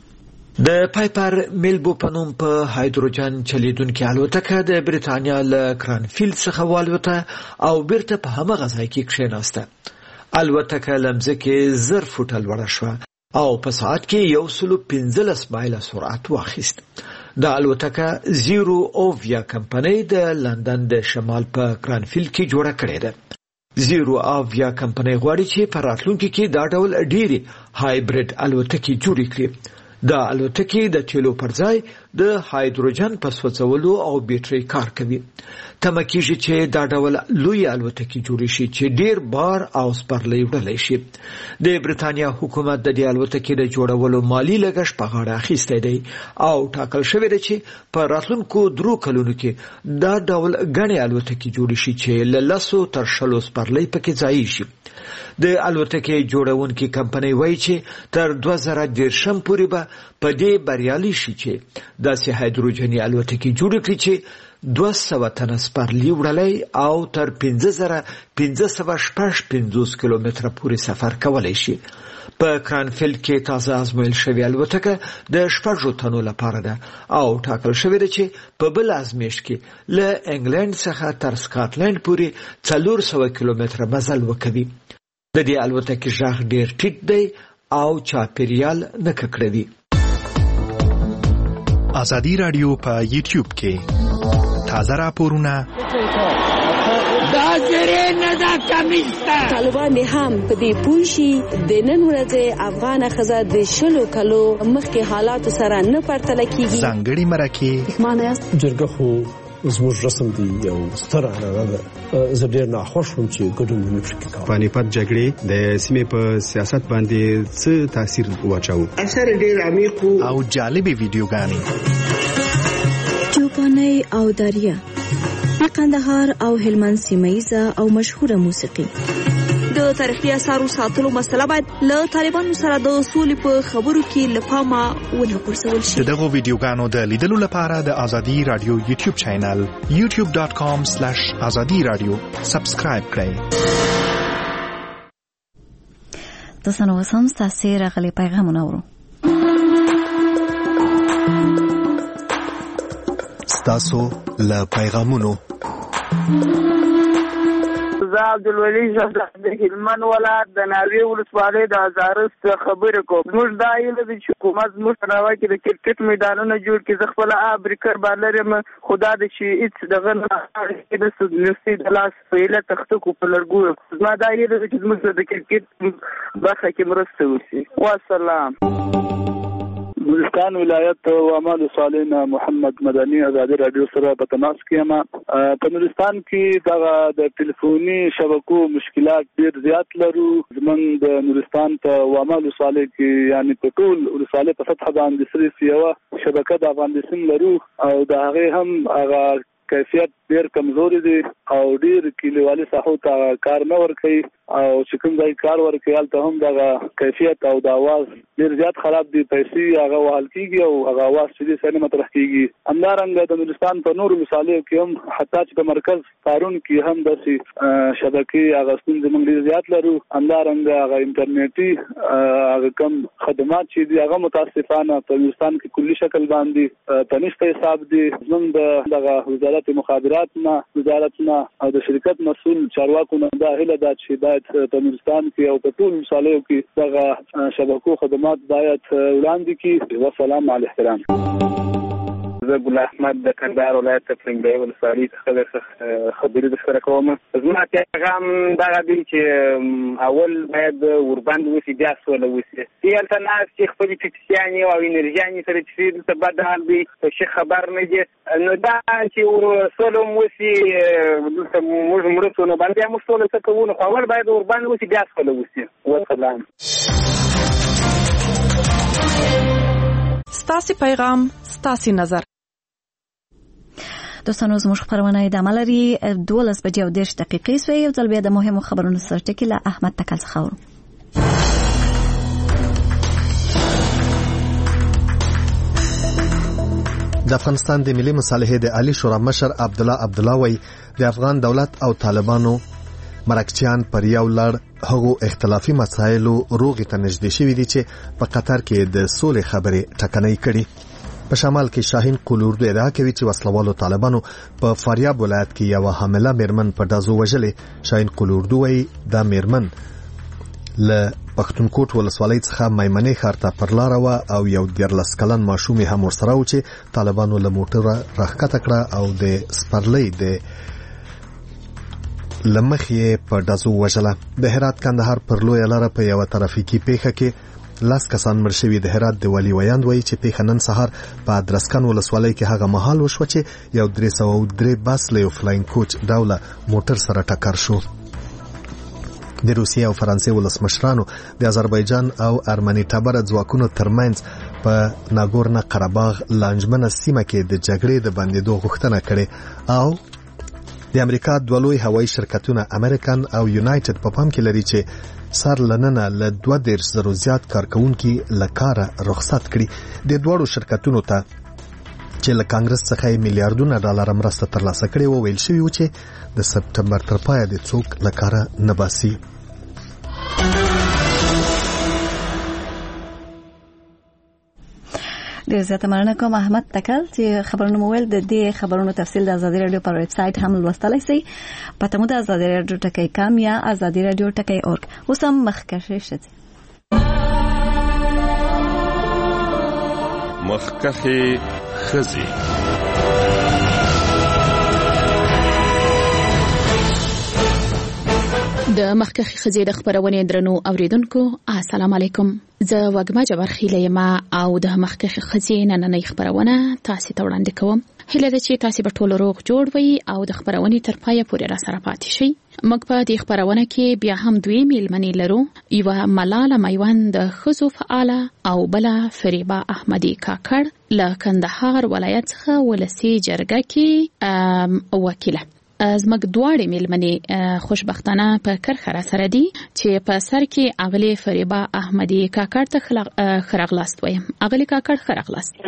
د پایپر میلبو په نوم په هایدروجن چلیدونکو الوتکه د بریتانیا له کرانفیلد څخه والوته او بیرته په همغه ځای کې کښېناسته. الوتکه لمزه زر فوټه لوړه شوه او په ساعت کې 115 مایله سرعت واخیست. د الوتکه زیرو اوویا کمپنۍ د لندن د شمال په کرانفیلد کې جوړه کړې ده. زیرو اوویا کمپنۍ غواړي چې په راتلونکي کې دا ډول ډېری هایبرید الوتکې جوړې کړي. د الوتکې د تیلو پر ځای د هایدروجن په سوځولو او بیټرۍ کار کوي. تمه کېږي چې دا ډول لوی الوتکې جوړې شي چې ډېر بار او سپرلی وړلی شي. د بریتانیا حکومت د دې الوتکې د جوړولو مالی لګښت په غاړه اخیستی دی او ټاکل شوی دی چې په راتلونکو 3 کلونو کې دا ډول ګڼې الوتکې جوړې شي چې له 10 تر 20 سپرلی پکې ځایي شي. د الوتکې جوړونکي کمپنۍ وایي چې تر 2030 پورې به په دې بریالي شي چې داسې هایدروجني الوتکې جوړې کړي چې 200 تنه سپرلی وړلی او تر 1550 کیلومتره پورې سفر کولی شي. په کرانفیلد کې تازه ازمویل شوی الوتکه د 6 تنو لپاره ده او ټاکل شوی دی چې په بل ازمیښت کې له انګلند څخه تر سکاټلند پورې 400 کیلومتره مزل وکوي. د دې الوتکې غږ ډېر ټیټ دی او چاپیریال نه ککړوي. ازادي رادیو په یوټیوب کې تازه راپورونه طالبان هم په دې پوښي د نن ورځې افغان خزه د 20 کلو مخکې حالات سره نه پرتله کیږي. ځانګړي مرکه معنی جرګه خو زموږ رسم دی یو ستر عنعنه ده. زه ډېر ناخوښ وم چې ګډون مې پکې کاوه. پانیپت جګړې د سیمې په سیاست باندې څه تاثیر واچاوه؟ اثر ډېر عمیق او جالبې ویډیوګانې چوپاني او داریا د قندهار او هلمند سیمه او مشهوره موسیقي. د تاریخي اثارو ساتلو مسله باید له طالبانو سره د سولې په خبرو کې له پامه ونه غورځول شي. دغه ویډیوګانو د لیدلو لپاره د ازادي رادیو یوټیوب چینل youtube.com/azadiradio سبسکرایب کړئ. تاسو نو سم تاسو راغلي پیغامونه اورو. تاسو له پیغامونو عبدالولي شهزاد د هلمند ولایت د ناوې ولسوالۍ د ازارست خبرې کوم. موږ دا هیله ده چې حکومت زموږ په ناوه کې د کرکټ میدانونه جوړ کړي. زه خپله ابریکر بالر یم، خو دا ده چې هېڅ دغه نه نسي د لاس په هیله تخته کو په لرګو. زما دا هیله ده چې زموږ د کرکټ برخه کې مرسته وشي. والسلام. بلوچستان ولایت وامل صالحین محمد مدني ازادي رادیو سره په تماس کې یم. په نورستان کې دغه د ټلیفوني شبکو مشکلات ډېر زیات لرو. زمونږ د نورستان په وامل صالح کې یعنی په ټول ولسوالۍ په سطح باندې صرف یوه شبکه د افغان سیم لرو او د هغې هم هغه کیفیت ډېر کمزوري دی او ډېر کلیوالي ساحو ته کار نه ورکوي او چې کوم ځای کار ورکوي هلته هم دغه کیفیت او د اواز ډېر زیات خراب دی. پیسې هغه وهل کېږي او هغه اواز چې دی سړی مطرح کېږي. همدارنګه د نورستان په نورو ولسوالیو کې هم حتی چې په مرکز پارون کې هم داسې شبکې هغه ستونزې موږ ډېر زیات لرو. همدارنګه هغه انټرنیټي هغه کم خدمات چې دي هغه متاسفانه په نورستان کې کلي شکل باندې په نشته حساب دي. زموږ د دغه وزارت مخابرات وزارت نه او د شرکت مسؤل چارواکو نه دا هله دا چې باید په نورستان کې او په ټول ولسوالیو کې دغه شبکو خدمات باید وړاندې کړي. والسلام علیکم احترام. زه ګل احمد د کندهار ولایت پرنګي ولسوالۍ څخه خبرې درسره کوم. زما پیغام دا دی چې اول باید ورباندې وسی بیا سوله وسی. یلته ناس چې خپل فکسیاني او انرژي سره چې څه بدل دي څه خبر نه دي نو دا چې سوله وسی موږ مرسته نه باندې موږ سوله څه کوو نو اول باید ورباندې وسی بیا سوله وسی. والسلام. ستاسو پیغام ستاسو نظر. دوستانو زموږ خبرونه ادامه لري. 12:10 سوې یو ځل بیا د مهمو خبرونو سرټکی له احمد تکل څخه اورو. د افغانستان د ملي مصالحې د عالی شورا مشر عبدالله وای د افغان دولت او طالبانو مرکچیان پر یو لړ هغو اختلافي مسایلو روغې ته نږدې شوي دي چې په قطر کې د سولې خبرې ټکنۍ کړي. په شمال کې شاهین قلوردو ادعا کوي چې وسلوالو طالبانو په فاریاب ولایت کې یو حامله میرمن په دازو وژلې. شاهین قلوردو وایي دا میرمن له پښتونکوټ ولسوالۍ څخه میمنې ښار ته پر لاره وه او یو 14 کلن ماشوم هم ورسره و چې طالبانو له موټره راښکته کړه او د سپرلۍ د لمخې په دازو وژله. د هرات کندهار پر لویه لاره په یو ترافیکي پیښه کې 10 کسان مړ شوي. د هرات د ولی ویاند وایي چې پیښه نن سهار په ادرسکن ولسوالۍ کې هغه مهال وشوه چې یو 303 بس له یو فلاینګ کوچ ډوله موټر سره ټکر شو. د روسیې او فرانسې ولسمشرانو د آذربایجان او ارمني ټبره ځواکونو ترمنځ په ناګورنو قرهباغ لانجمنه سیمه کې د جګړې د بندېدو غوښتنه کړې او د امریکا دوه لوی هوایي شرکتونه امریکن او یونایټډ په پام کې لري چې سر لننه له 2000 زیات کارکونکي له کاره رخصت کړي. د دوړو شرکتونو ته چې له کانګرس څخه میلیارډونه ډالر مرسته ترلاسه کړي وو ویل شوی و چې د سپټمبر تر پایه د څوک له کاره نه باسي. ډیر زیاته مننه کوم احمد تکل چې خبرونه مویل. د دې خبرونو تفصیل د آزادي رادیو پر ویب سټ هم لوستلای شئ. پته مو د آزادي رادیو ټکی کام یا آزادي رادیو ټکی اورګ. اوس هم مخکښه شته. مخکښه خزي د مخکښه خزي د خبرونې درنو اوریدونکو السلام علیکم. زه وګما جبر خیله یم او د مخکښه خزي نننۍ خبرونه تاسو ته وړاندې کوم. هله د چې تاسو په ټولو روغ جوړ وي او د خبرونې تر پایه پورې را سره پاتې شئ. موږ په دې خبرونه کې بیا هم دوی میلمنې لرو. یو ملاله میوند د خزو فعاله او بل فریبا احمدی کاکړ له کندهار ولایت څخه ولسی جرګه کې وکیله. زموږ دواړې میلمنې خوشبختانه په کرخه را سره دي چې په سر کې اغلی فریبا احمدی کاکړ ته خرغلاست وایم. اغلی کاکړ خرغلاست.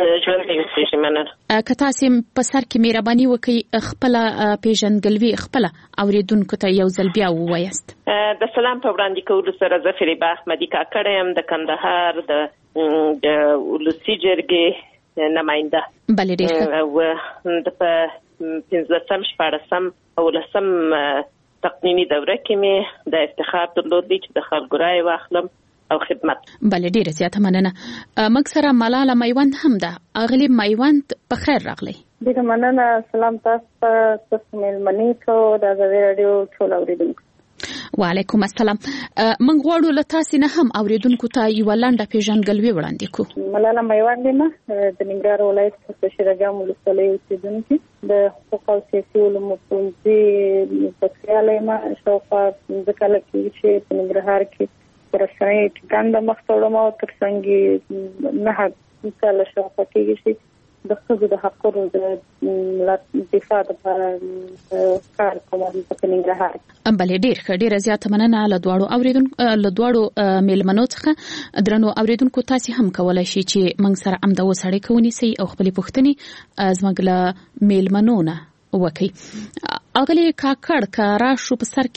که تاسو په سر کې مهرباني وکړئ خپل پیژندګلوي خپل اوریدونکو ته یو ځل بیا ووایاست. د سلام په وړاندې کولو سره زه فریبا احمدی کاکړ یم د کندهار د ولسی جرګې نماینده. بله ډېر د 15 14 او 10 تقنینی دوره کې مې د افتخار درلود چې د خلکو رای واخلم او خدمت. بله ډیره زیاته مننه. موږ سره ملاله میوند هم ده. اغلی میوند په خیر راغلی. ډیره مننه. سلام تاسو ته مېلمنې کو د آزادي رادیو ټول اوریدونکو. وعلیکم السلام. موږ غواړو له تاسو نه هم اوریدونکو ته یو لنډه پیژندګلوي وړاندې کوو. ملاله میوند یم د ننګرهار ولایت په شیرجام ولسوالۍ اوسیدونکې د حقوق او سیاسي علومو پوهنځي مسؤله یم. شاوخوا 15 کاله کېږي چې په ننګرهار کې په رسنۍ ټکنده مخ ته وړم او تر څنګ 9 کاله شاوخوا کېږي چې د خځو د حقونو د دفاع لپاره کار کوم په ننګرهار. بلې ډېره زیاته مننه له دواړو میلمنو څخه. درنو اوریدونکو تاسو هم کولای شئ چې موږ سره هم د وسړې کوونیسي او خپل پوښتنې زموږ له میلمنو نه وکي. اغلی کاکړ کارا شو په سر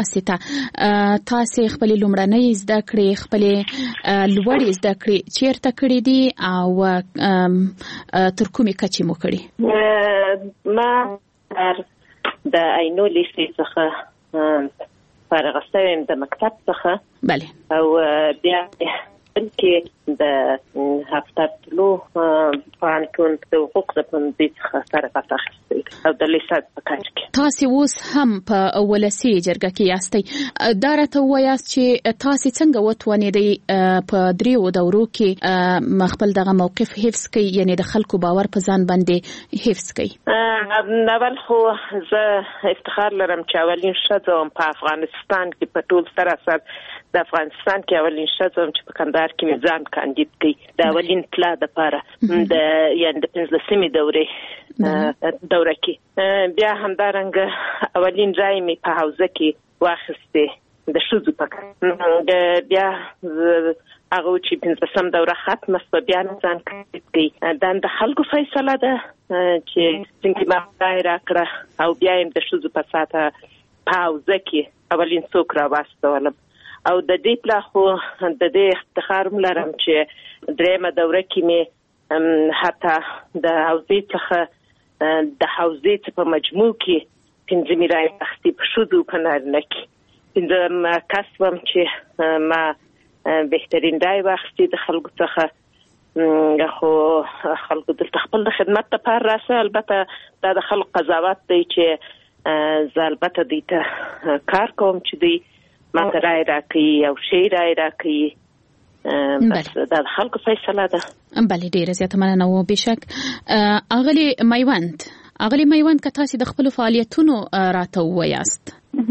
کې تاسو خپل لومړنۍ زده کړې خپل لوړې زده کړې چیرته کړې دي او تر کومې کچې مو کړې؟ ما در د عینو لیسې څخه فارغ شوم د مکتب څخه. بله. او بیا کې د هفته تلو پانتون د حقوق د پوهنځي څخه سره اخیستل او د لیسانس په کار کې. تاسو اوس هم په ولسی جرګه کې یاستئ. دا راته وایاست چې تاسو څنګه وتوانیدئ په دریو دورو کې خپل دغه موقف حفظ کړئ، یعنی د خلکو باور په ځان باندې حفظ کړئ؟ اول خو زه افتخار لرم چې اولین ښځه وم په افغانستان کې، په ټول سراسر د افغانستان کې اولین ښځه وم چې په کندهار کې مې ځان کاندید کړ د اولین پلا دپاره یعنې د 15مې دوره کې. بیا همدارنګه اولین ځای مې په حوزه کې واخیستې د ښځو په کار. بیا هغه چې 15م دوره ختمه شوه بیا مې ځان کاندید کړ. دا د خلکو فیصله ده چې څنګه ما خدای راکړه او بیا یې د ښځو په ساته په حوزه کې اولین څوک راواستولم. او د دې پلا خو د دې افتخار لرم چې درېمه دوره کې مې حتی د حوزې څخه د حوزې په مجموع کې 15 رای اخیستې په ښځو په نارینه کې. 15 کس وم چې ما بهترین رای واخیستې د خلکو څخه. خو خلکو دلته خپل د خدمت لپاره راسه، البته دا د خلکو قضاوت دی چې زه البته دوی ته کار کوم چې دوی ما ته رای راکړي او شی رای راکړي. بس دا د خلکو فیصله ده. بله، ډیره زیاته مننه. و بشک اغلی میوند که تاسو د خپل فعالیتونو راته وایاست.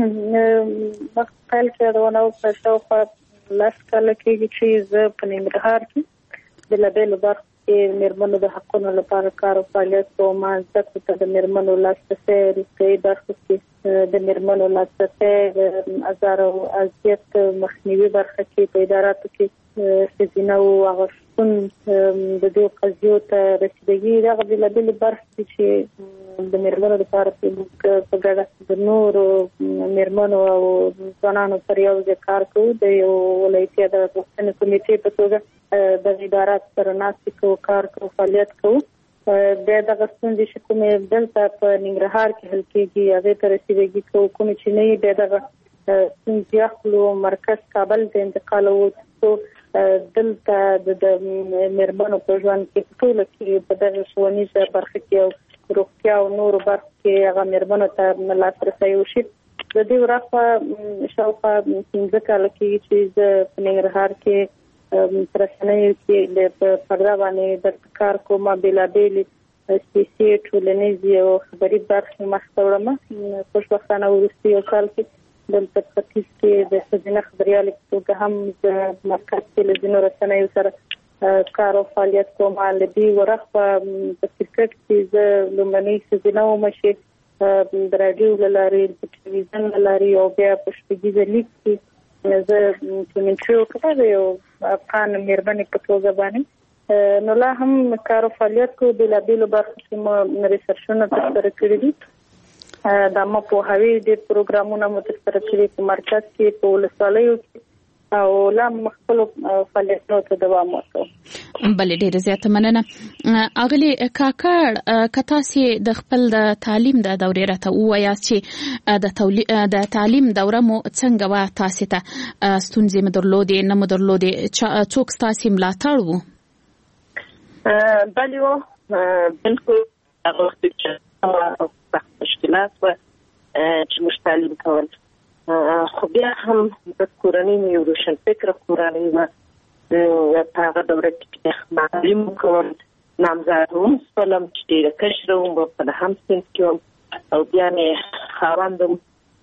مخکې کېدونه په شاوخوا 10 کاله کېږي چې زه په ننګرهار کې بېلابېلو برخو کې مېرمنو د حقونو لپاره کار او فعالیت کوم. زده کړو ته د مېرمنو لاسرسی روغتیایي برخو کې د مېرمنو لاسرسی د ازار او اذیت مخنیوي برخه کې په اداراتو کې ښځینه او هغه شتون د دې قضیو ته رسیدګي دغه بېلابېلې برخې چې د مېرمنو لپاره په ګډه د نورو مېرمنو او ځوانانو سره یو ځای کار کوو. د یو ولایتي عدالت غوښتنې کمیټې په توګه د ادارات سره ناستې کوو، کار کوو، فعالیت کوو. بیا دغه ستونزې چې کومې دلته په ننګرهار کې حل کېږي هغې ته رسیدګي کوو، کومې چې نه وي بیا دغه ستونزې اخلو، مرکز کابل ته انتقالوو څو دلته د مېرمنو په ژوند کې په ټوله کې په دغه ښوونیزه برخه کې او روغتیا او نورو برخو کې هغه مېرمنو ته لاسرسی وشي. د دې ورځ شاوخوا 15 کاله کېږي چې زه په ننګرهار کې رسنیو کې په پرده باندې د کار کوم. بېلابېلې سیاسي، ټولنیزې او خبري برخې مخته وړم. خوشبختانه وروستي یو کال کې دلته په ختیځ کې د ښځینه خبریالې په توګه هم زه مرکز کې له ځینو رسنیو سره کار او فعالیت کوم. له دې ورځ په کرکټ کې زه لومړنۍ ښځینه وم چې د راډیو له لارې، د ټلویزیون له لارې او بیا په شپږیزه لیګ کې زه کومنټري وکړه د یو افغان مېرمنې په توګه باندې. نو لا هم کار او فعالیت کوو. بېلابېلو برخو کې مو ریسرچونه ترسره کړي دي. دا مو پوهاوي ډېر پروګرامونه مو ترسره کړي په مرکز کې، په ولسوالیو کې، او لا خپلو فعالیتونو ته دوام ورکوو. بله، ډېره زیاته مننه. اغلې کاکړ، که تاسې د خپل د تعلیم د دورې راته ووایاست چې د تعلیم دوره مو څنګه وه، تاسې ته ستونزې مو درلودې نه مو درلودې، څوک ستاسې ملاتړ وو؟ بله و، بلکل هغه وخت چې سخت مشکلات وه چې موږ تعلیم کول. خو بیا هم د کورنۍ مې یو روشنفکره کورنۍ وه. په هغه دوره کې ما تعلیم وکول، نامزاده هم شولم چې ډېره کشره وم، په 9م صنف کې وم. او بیا مې خاوند وم،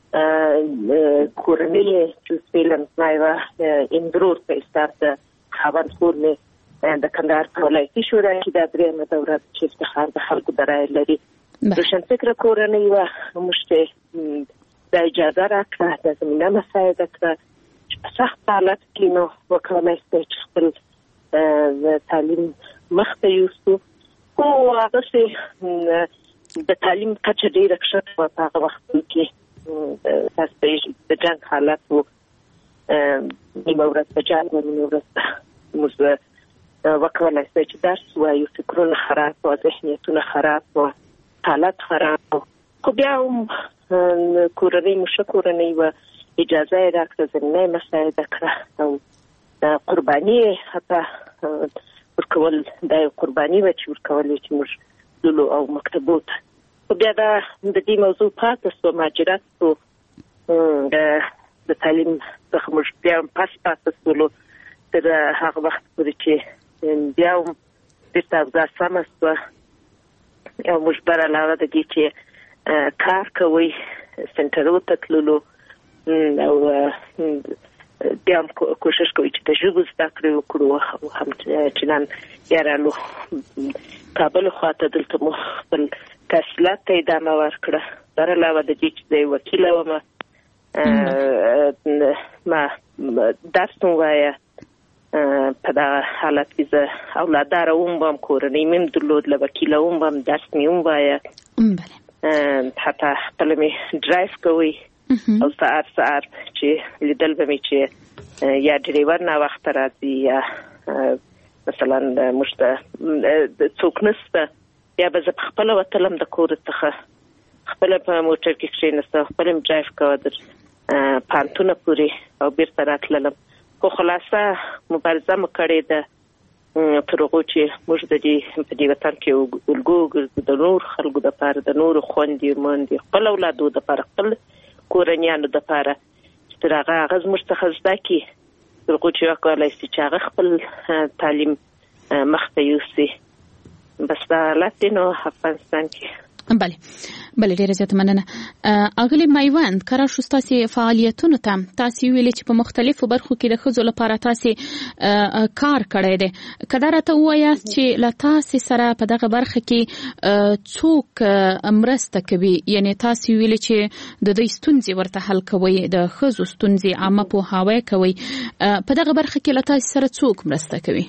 کورنۍ یې چوسپیلم زما یوه اندرور په استار د خاوند کور مې د کندهار په ولایتي شورا کې دا درېیمه دوره چې افتخار د خلکو د رایې لري. روشنفکره کورنۍ وه. موږ ته دا اجازه راکړه، دا زمینه مساعده کړه چې په سخت حالت کې نو وکولای شئ چې خپل تعلیم مخته یوسو. خو هغسې د تعلیم کچه ډېره کښته وه په هغه وختونو کې. تاسو پوهېږئ د جنګ حالت و، نیمه ورځ په جنګ و، نیمه ورځ موږ وکولای شئ چې درس ووایو. فکرونه خراب و، ذهنیتونه خراب و، حالت خراب و. خو بیا هم کورنۍ مشه کورنۍ و اجازه یې راکړه زمینه مساعده کړه او قرباني حتی ورکول د قرباني و چې ورکول چې موږ لولو او مکتبو ته خو بیا د دې موضوع پاتې سو مهاجرت د تعلیم څخه موږ بیا پس پاتې سولو تر هغه وخت پورې چې بیا بیرته اوضاع سمه سوه او موږ بر علاوه د دې چې کار کوئ سنټرو ته تللو او بیا هم کوشش کوي چې د ژبو زده کړې وکړو او هم چنان بیا رالو کابل خواته دلته مو خپل تحصیلات ته ادامه ورکړه بر علاوه د دې چې زه وکیله وم ما درس ووایه په دغه حالت کې زه اولاداره وم هم کورنۍ مې هم درلود له وکیله وم هم درس مې هم ووایه حتی خپله مې ډرایف کوئ او ساعت چې لیدل به مې چې یا ډریور ناوخته راځي یا مثلا موږ ته څوک نشته یا به زه پخپله وتلم د کور څخه خپله په موټر کې کښېنستم خپله مې ډرایف کوه در پانتونه پورې او بیرته راتللم خو خلاصه مبارزه مو کړې ده پر هغو چې موږ د دې په دې وطن کې الګو وګرځو د نور خلکو دپاره د نورو خویندې میندې خپل اولادو دپاره خپل کورنیانو دپاره چې تر هغه زموږ څخه زده کړي تر هغو چې وکولی شي چې هغه خپل تعلیم مخته یوسي بس دا حالت دی نو افغانستان کې بله ډیره زیاته مننه اغلی میوند کار شو تاسو فعالیتونو ته تاسو ویلې چې په مختلفو برخو کې د ښځو لپاره تاسو کار کړی دی کله راته وایاست چې لا تاسو سره په دغه برخه کې څوک مرسته کوي یعنی تاسو ویلې چې د دې ستونزې ورته حل کوي د ښځو ستونزې عامه پوهاوی کوي په دغه برخه کې لا تاسو سره څوک مرسته کوي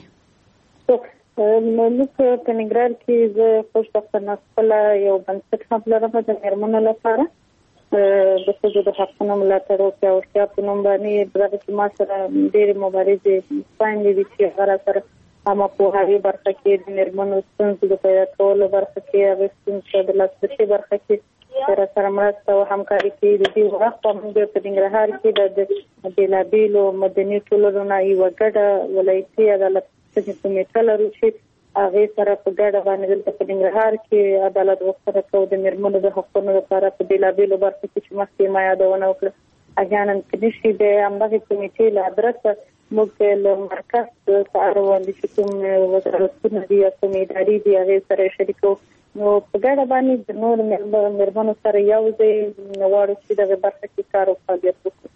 موږ په ننګرهار کې زه خوشبختانه خپله یو بنسټ هم لرم د مېرمنو لپاره د ښځو د حقونو ملاتړ او پیاوړتیا په نوم باندې دغه کې ما سره ډېرې مبارزې خویندې دي چې هغه سره عامه پوهاوي برخه کې د مېرمنو ستونزو د پیدا کولو برخه کې هغې ستونزو د لاسرسي برخه کې سره مرسته او همکاري کوي د دې وخت موږ په ننګرهار کې د بېلابېلو مدني ټولنو نه یوه ګډه ولایتي عدالت چې کمیټه لرو چې هغې سره په ګډه باندې دلته په ننګرهار کې عدالت غوښتنه کوو د مېرمنو د حقونو لپاره په بېلابېلو برخو کې چې مخکې ما یادونه وکړه احیانا کېدای شي د همدغې کمیټې له ادرسه موږ له مرکز څخه اړوند چې کوم وزارتونه دي یا کوم ادارې دي هغې سره شریکو نو په ګډه باندې د نورو مېرمنو سره یو ځای غواړو چې دغه برخه کې کار او فعالیت وکړو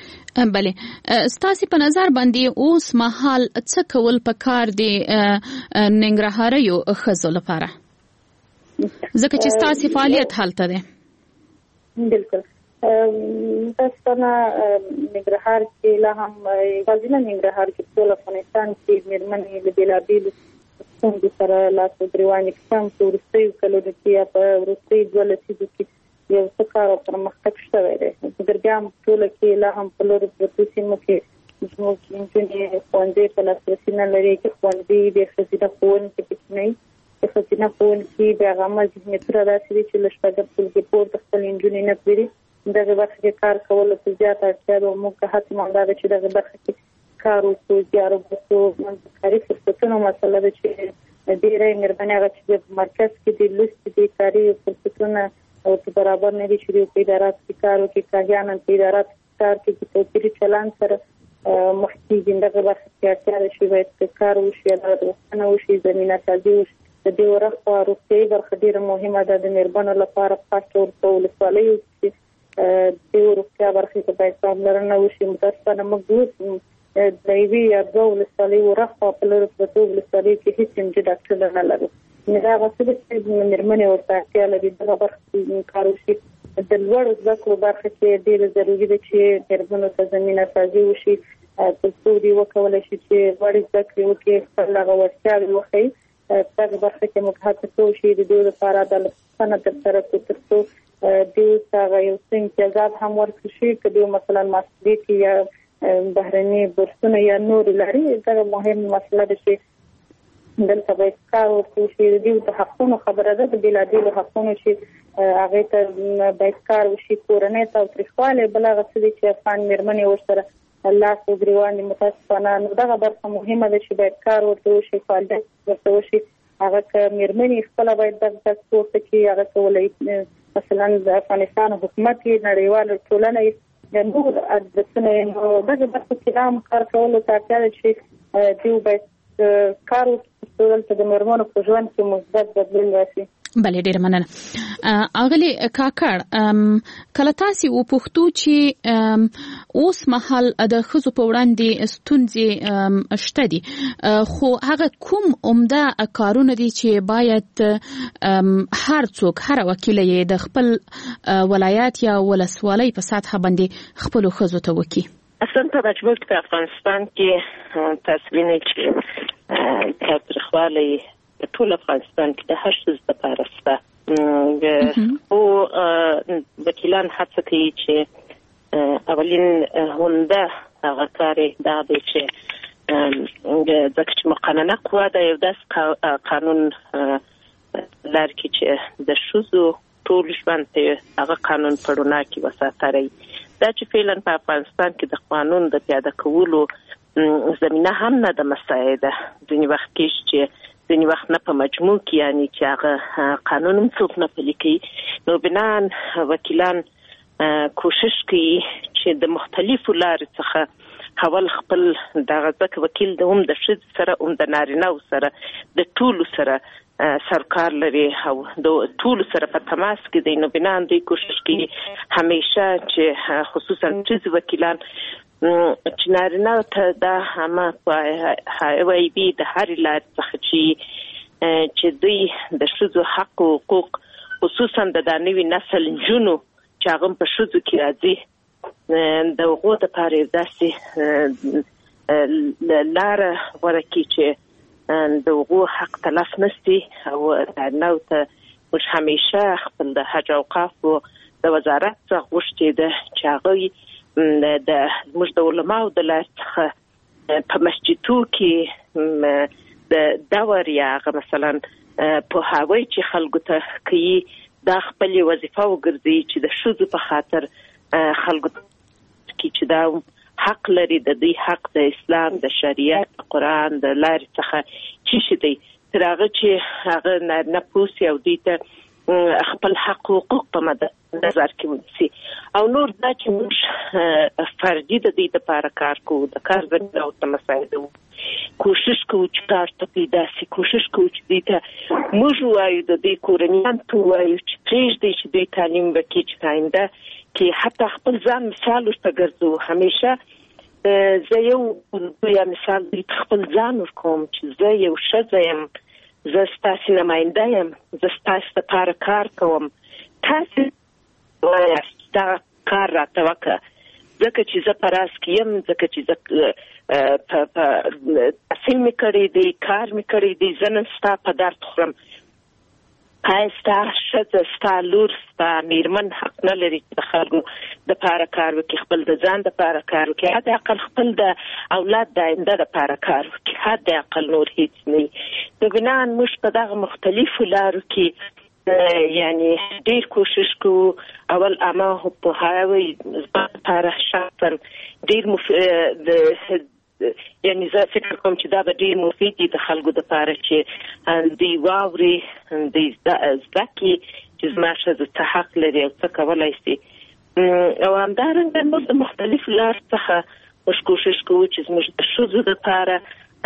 بله ستاسو په نظر باندې اوس مهال څه کول پکار دي ننګرهاریو ښځو لپاره ځکه چې ستاسو فعالیت هلته دی بالکل تاسو ننګرهار کې لا هم غزنه ننګرهار کې ټول افغانستان کې مېرمنې د بېلابېلو ستونزو سره لاس او ګرېوان اقدام په وروستیو کلونو کې یا په وروستیو 2 لسیزو کې یو څه کار او پرمختګ شوی دی مګر بیا هم ټوله کې لا هم په لوړو پرتو سیمو کې زموږ نجونې ښوونځي په لاسرسي نه لري چې ښوونځي د ښځینه ښوونکي پکې نه وي د ښځینه ښوونکي د هغه عامه ذهنیتونه داسې دي چې له شپږم ټولګي پورته خپل نجونې نه پرېږدي دغه برخه کې کار کولو ته زیاته اړتیا ده او موږ هڅه هم دا ده چې دغه برخه کې کار وکړو زیار وباسو کاري فرصتونو مسله ده چې ډېری مېرمنې هغه چې په مرکز کې دي لوستې دي کاري فرصتونه او په برابر نه دي چې په ادارات کې کار وکړي کاهیان په ادارات کار کې توپیري چلند سره مخکې دغه برخه کې اړتیا ده چې باید کار وشي عدالت غوښتنه وشي زمینه سازي وشي د دې ورخوا روغتیایي برخه ډېره مهمه ده د مېرمنو لپاره خاص طور په ولسوالیو چې د روغتیا برخې ته باید پاملرنه وشي متاسفانه موږ د یوې یا دوه ولسوالیو ورخوا په لرو پرتو ولسوالیو کې هېڅ نجي ډاکټر نه لرو دا غوښتل چې مېرمنې ورته اړتیا لري دغه برخه کار وشي د لوړو زده کړو برخه کې ډېره ضروري ده چې مېرمنو ته زمینه سازي وشي تر څو دوی وکولی شي چې لوړې زده کړې وکړي خپل هغه وړتیاوې وښیي په دغه برخه کې موږ هڅه کوو چې د دوی لپاره عدالت غوښتنه ترسره کړو تر څو دوی ته هغه یو څه امتیازات هم ورکړل شي که دوی مثلا ماسټري کې یا بهرني بورسونه یا نور لري دغه مهم مسله ده چې دلته به کار وکړو چې دوی ته حقونو خبره ده د بېلابېلو حقونو چې هغې ته باید کار وشي کورنۍ تاوتریخوالی بل هغه څه دي چې افغان مېرمنې ورسره لاس وګرېوان دي متاسفانه نو دغه برخه مهمه ده چې باید کار ورته وشي فعالیت ورته وشي هغه که مېرمنې خپله باید دغه کس پورته کړي هغه کولی مثلا د افغانستان حکومت یې نړیواله ټولنه یې د نور ادرسونه یې نو دغه برخه کې عام کار کولو ته اړتیا ده چې دوی باید کار وکړي دلته د مېرمنو په ژوند کې مثبت بدلون راشي. بله ډېره مننه. اغلې کاکړ کله تاسې وپوښتو چې اوس مهال د ښځو په وړاندې ستونزې شته دي خو هغه کوم عمده کارونه دي چې باید هر څوک هر وکیله یې د خپل ولایت یا ولسوالۍ په سطحه باندې خپلو ښځو ته وکړي؟ اصلا په مجموع کې په افغانستان کې تاسو وینئ چې تاوتریخوالی په ټول افغانستان کې د هر څه لپاره شته او وکیلان هڅه کوي چې اولین عمده هغه کار دا دی چې ځکه چې مقننه قوه د یو داسې قانون لري چې د ښځو ټول ژوند ته هغه قانون په رڼا کې وساتري دا چې فعلا په افغانستان کې د قانون د پیاده کولو زمینه هم نه د مساعده ځینې وخت کې چې ځینې وخت نه په مجموع کې یعنی چې هغه قانون هم څوک نه پلي کوي نو بنان وکیلان کوشش کوي چې د مختلفو لارو څخه حول خپل دغه ځکه وکیل د هم د ښځې سره هم د نارینه‌و سره د ټولو سره سرکار لري او د ټولو سره په تماس کې دی نو بنان دوی کوشش کوي همیشه چې خصوصا ښځې وکیلان چې نارینه ته دا همه وایي د هرې لارې څخه چې دوی د ښځو حق او حقوق خصوصا د نوي نسل نجونو چې هغه په ښځو کې راځي د هغو دپاره یو داسې لاره غوره کړي چې د هغو حق تلف نشي او نارینه‌و ته موږ همیشه خپل د حج اوقافو د وزارت څخه غوښتي ده چې هغوی د موږ د علماو د لارې څخه په مسجدو کې د دور یا مثلا پوهاوی چې خلکو ته کوي دا خپلې وظیفه وګرځي چې د ښځو په خاطر خلکو کې چې دا حق لري د دوی حق د اسلام د شریعت د قرآن د لارې څخه چې شي دی تر هغه چې هغه نارینه پوه سي او دوی ته خپل حق او حقوق په نظر کې ونیسي او نور دا چې موږ فردي د دوی دپاره کار کوو د کار زمینه ورته مساعده کوشش کوو چې کار ته پیدا سي کوشش کوو چې دوی ته موږ ووایو د دوی کورنیان ته ووایو چې پرېږدئ چې دوی تعلیم وکړي چې آینده کې حتی خپل ځان مثال ورته ګرځو همیشه زه یو یا مثال دوی ته خپل ځان ورکوم چې زه یو ښځه یم زه ستاسې نماینده یم زه ستاسې دپاره کار کوم تاسې وایاست دغه کار راته وکړه ځکه چې زه په راز کې یم ځکه چې زه تحصیل مې کړی دی کار مې کړی دی زه نن ستا په درد خورم آیا ستا ښځه ستا لور ستا مېرمن حق نه لري چې د خلکو دپاره کار وکړي خپل د ځان دپاره کار وکړي حد اقل خپل د اولاد د آینده دپاره کار وکړي حد اقل نور هیڅ نه وي نو بنان موږ په دغه مختلفو لارو کې یعنی ډېر کوشش کوو اول اما پوهاوی زما دپاره شخصا ډېر یعنی زه فکر کوم چې دا به ډېر مفید دي د خلکو دپاره چې دوی واوري دوی زده کړي چې زما ښځه څه حق لري او څه کولی شي او همدارنګه نور د مختلفو لارو څخه موږ کوشش کوو چې زموږ د ښځو دپاره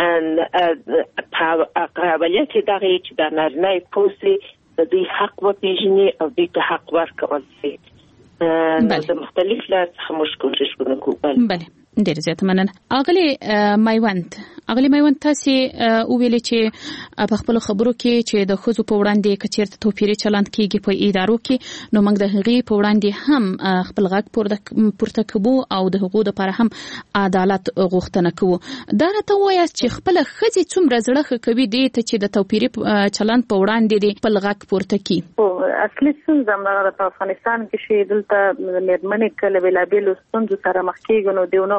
په اولیا کې دغه چې دا نارینه یې پوه سي د دوی حق وپېژني او دوی ته حق ورکول شي نو د مختلف لارو څخه موږ کوشش کوو. بله ډېر زیاته مننه. اغلې میوند تاسې وویلې چې په خپلو خبرو کې چې د ښځو په وړاندې که چېرته توپیري چلند کېږي په ادارو کې نو موږ د هغې په وړاندې هم خپل غږ پورته کوو او د هغو دپاره هم عدالت غوښتنه کوو. دا راته ووایاست چې خپله ښځې څومره زړه ښه کوي دې ته چې د توپیري چلند په وړاندې دې خپل غږ پورته کړي؟ اصلي ستونزه همدغه ده په افغانستان کې چې دلته مېرمنې کله بېلابېلو ستونزو سره مخ کېږي نو د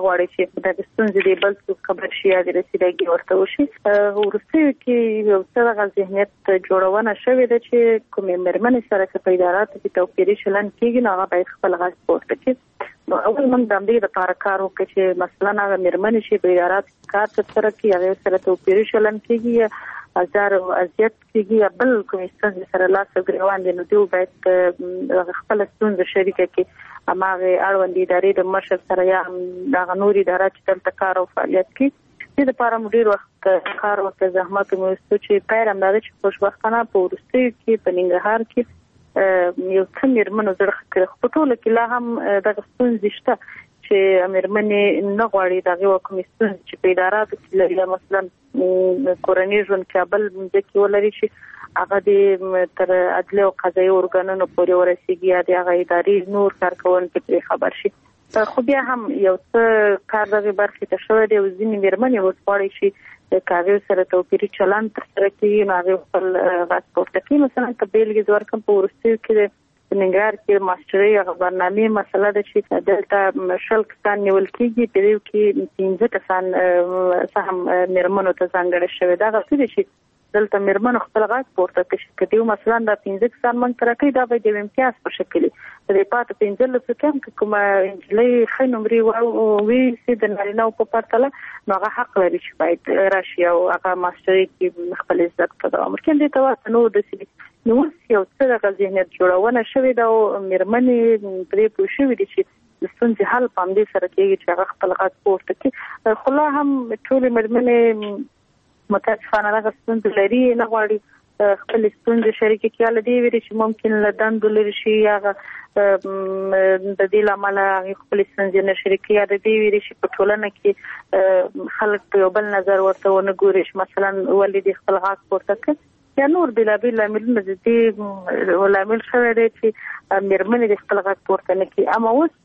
غواړي چې د ستونزې د بل څه خبر شي یا د رسیدګي ورته وشي. ورسته کې یو څه غل ذهنیت جوړونه شوې ده چې کومې مرمنې سره چې په اداراتو کې توپیري چلن کېږي نو هغه باید خپل غږ پورته کړي. نو اول موږ د دې لپاره کار وکړو چې مثلا هغه مرمنې چې په اداراتو کې کار ترسره کوي هغه سره توپیري چلن کېږي ازار او اذیت کېږي یا بل کومې ستونزې سره لاس او ګریوان دي نو دوی باید خپل ستونزې شریکه کړي اماغه اړوند ادارې د مشر سره یا د نوري ادارات چې دلته کار او فعالیت کوي. د لپاره مدیر وخت کار او زحمت مو چې پیرم دا چې خوشبختانه په ورستۍ کې په ننګرهار کې یو څه مرمنو زړه کړ په ټوله کې لا هم د ستونزې شته چې مرمنې نه غواړي دغه کومې ستونزې چې په اداراتو کې لري مثلا کورنۍ ژوند کابل کې ولري چې هغه د تر عدالت او قضایي ارګانونو پورې ورسیږي یا د هغه ادارې نور کارکونکو ته خبر شي. خو بیا هم یو څه کار دغه برخې ته شوی دی او ځینې مرمنې وسپاري چې د کاغذ سره توپیري چلن ترسره کوي نو هغه خپل غږ پورته کوي. مثلا ته بیلګې زور کوم په ورستیو کې ننګرهار کې ماستري هغه برنامه مسله ده چې دلته شل کسان نیول کېږي په دې کې 15 کسان سهم مرمنو ته ځانګړي شوی دا غوښتل شي دلته مرمنو خپل غږ پورته کړي کډیو مثلا د 15 کسان مونږ ترکې دا به د امتیاز په شکل د پات 15 لسکم کومه انجلۍ خنومري او وی سي د نارینه په پرتله نو هغه حق لري چې باید راشي او هغه ماستري کې خپل عزت کړو امریکا دې ته نو د سي نو یو څه د ذهنیت جوړونه شوې دا مرمنې پرې پوښوي دي چې د ستونزې حل پام دې سره کېږي چې هغه خپل غږ پورته کړي. خو لا هم ټول مرمنې متاسفانه هغه ستونزې لري نه غواړي خپل ستونزې شریکې کړي لدی ویری چې ممکن له دندو لري شي هغه د دې لامل هغه خپل ستونزې نه شریکي یا د دې ویری چې په ټولنه کې خلک په یو بل نظر ورته ونه ګوري مثلا ولې خپل غږ پورته کړي یا نور بلابل لاملونه دي ولامل شوی دی چې مرمنې د خپل غږ پورته نه کوي. اما اوس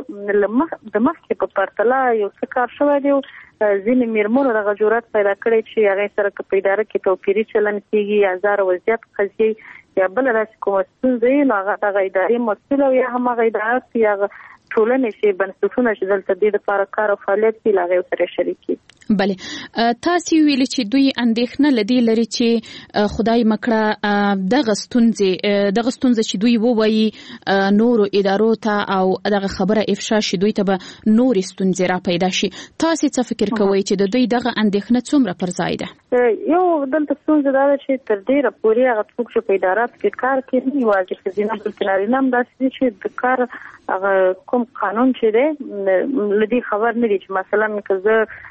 د مخکې په پرتله یو څه کار شوی دی ځینې مرمنو دغه جرأت پیدا کړی چې هغه سره په اداره کې توپیري چلن کېږي یا زار وضعیت قضیې یا بل راځي کومه ستونزه نه هغه د ادارې مسؤل او یا هم هغه ادارات یا ټولنې چې بنسټونه چې دلته د لپاره کار او فعالیت کوي هغه سره شریکي. بله تاسو ویل چې دوی اندېښنه لدی لري چې خدای مکړه دغه ستونزې چې دوی ووایي نورو ادارو ته او دغه خبره افشا شي دوی ته به نورې ستونزې را پیدا شي. تاسو څه فکر کوئ چې د دوی دغه اندېښنه څومره پر ځای ده؟ یو دلته ستونزه دا ده چې تر ډیره پورې هغه څوک چې په ادارات کې کار کوي نه یوازې ښځینه بلکې نارینه هم داسې چې د کار هغه کوم قانون چې دی لدی خبر نه دي چې مثلا که زه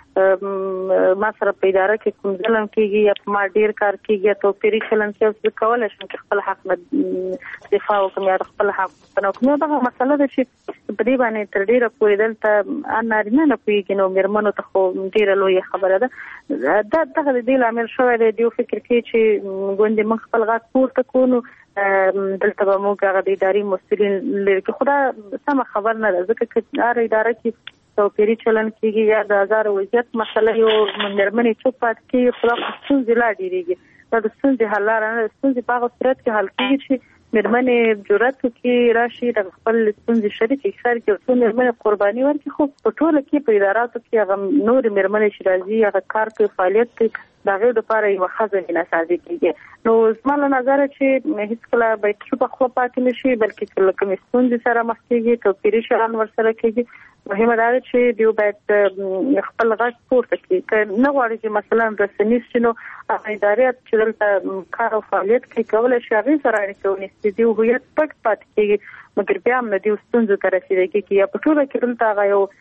ما سره په اداره کې کوم ظلم کېږي یا ما ډیر کار کېږي یا توپیري چلن چې کولای شم چې خپل حق دفاع وکړم یا خپل حق وکړم. دا مسله ده چې په دې باندې تر ډیره پورې دلته نارینه نه پوهېږي نو مرمنو ته خو ډیره لویه خبره ده. دغه د دې لامل شوی دی دوی فکر کوي چې ګوندې موږ خپل غږ پورته کړو نو دلته به موږ هغه د ادارې مسؤلین لري چې خو دا سمه خبر نه ده ځکه چې هر اداره کې توپیري چلن کېږي یا د هزار وضعیت مسله یو مرمنې چوپ پاتې کېږي خو دا ستونزې لا ډېرېږي دا د ستونزې حل لاره نه ده. ستونزې په هغه صورت کې حل کېږي چې مرمنې جرأت وکړي راشي د خپل ستونزې شریکې کړي چې څو مرمنې قرباني ورکړي خو په ټوله کې په اداراتو کې هغه نورې مرمنې چې راځي هغه کار کوي فعالیت کوي د هغې لپاره یوه ښه زمینه سازي کېږي. نو زما له نظره چې هېڅکله باید چوپه خوله پاتې نه شي بلکې که له کومې ستونزې سره مخ کېږي توپیري چلن ورسره کېږي مهمه دا ده چې دوی باید خپل غږ پورته کړي. که نه غواړي چې مثلا رسنیز شي نو هغه ادارات چې دلته کار او فعالیت کوي کولی شي هغې سره اړیکه ونیسي دوی هویت پټ پاتې کېږي مګر بیا هم د دوی ستونزو ته رسېدګي کېږي یا په ټوله کې دلته هغه یو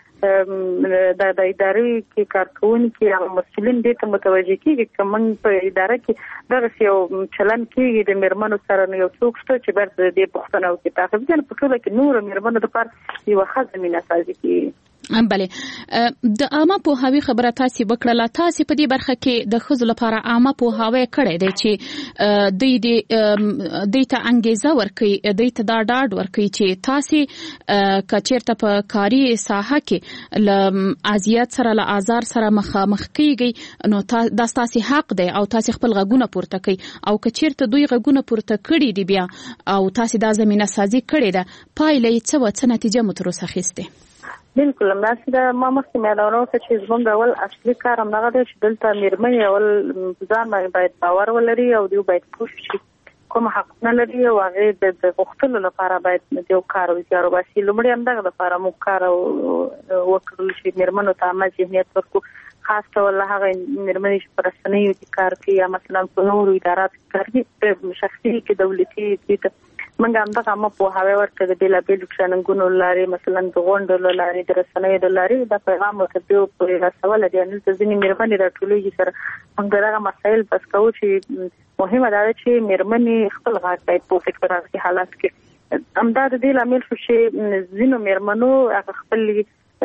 د ادارې کې کارکوونکي هغه مسؤلین دې ته متوجه کېږي چې موږ په اداره کې دغسې یو چلن کېږي د مرمنو سره نو یو څوک شته چې باید د دې پوښتنه وکړي تعقیب کړي په ټوله کې نورو مرمنو لپاره یوه ښه زمینه سازي کېږي. بله د عامه پوهاوي خبره تاسو وکړله تاسو په دې برخه کې د ښځو لپاره عامه پوهاوی کړی دی چې دوی ته انګیزه ورکړي دوی ته دا ډاډ ورکړي چې تاسو که چېرته په کاري ساحه کې له اذیت سره له آزار سره مخامخ کېږئ نو دا ستاسو حق دی او تاسو خپل غږونه پورته کړئ او که چېرته دوی غږونه پورته کړي دي بیا او تاسو دا زمینه سازي کړې ده پایله یې څه نتیجه مو تر اوسه اخیستې؟ بالکل همداسې ده. ما مخکې یادونه وکړه چې زموږ اول اصلي کار همدغه دی چې دلته مېرمنې اول ځان باندې باید باور ولري او دوی باید پوه شي چې کوم حقونه لري او هغې د غوښتلو لپاره باید د یو کار وزګار وباسي. لومړی همدغه دپاره موږ کار وکړو چې مېرمنو ته عامه ذهنیت ورکړو، خاص ډول هغه مېرمنې چې په رسنیو کې کار کوي یا مثلا په نورو اداراتو کې کار کوي، شخصي کې دولتي کې موږ همدغه عامه پوهاوی ورکړو د بېلابېلو ټرېننګونو له لارې، مثلا د غونډو له لارې، د رسنیو له لارې دا پیغام ورته دوی پورې رسولی دی. دلته ځینې مېرمنې راټولېږي سره موږ د دغه مسایل بس کوو چې مهمه دا ده چې مېرمنې خپل غږ باید په فکراتي حالات کې. همدا د دې لامل شو چې ځینو مېرمنو هغه خپل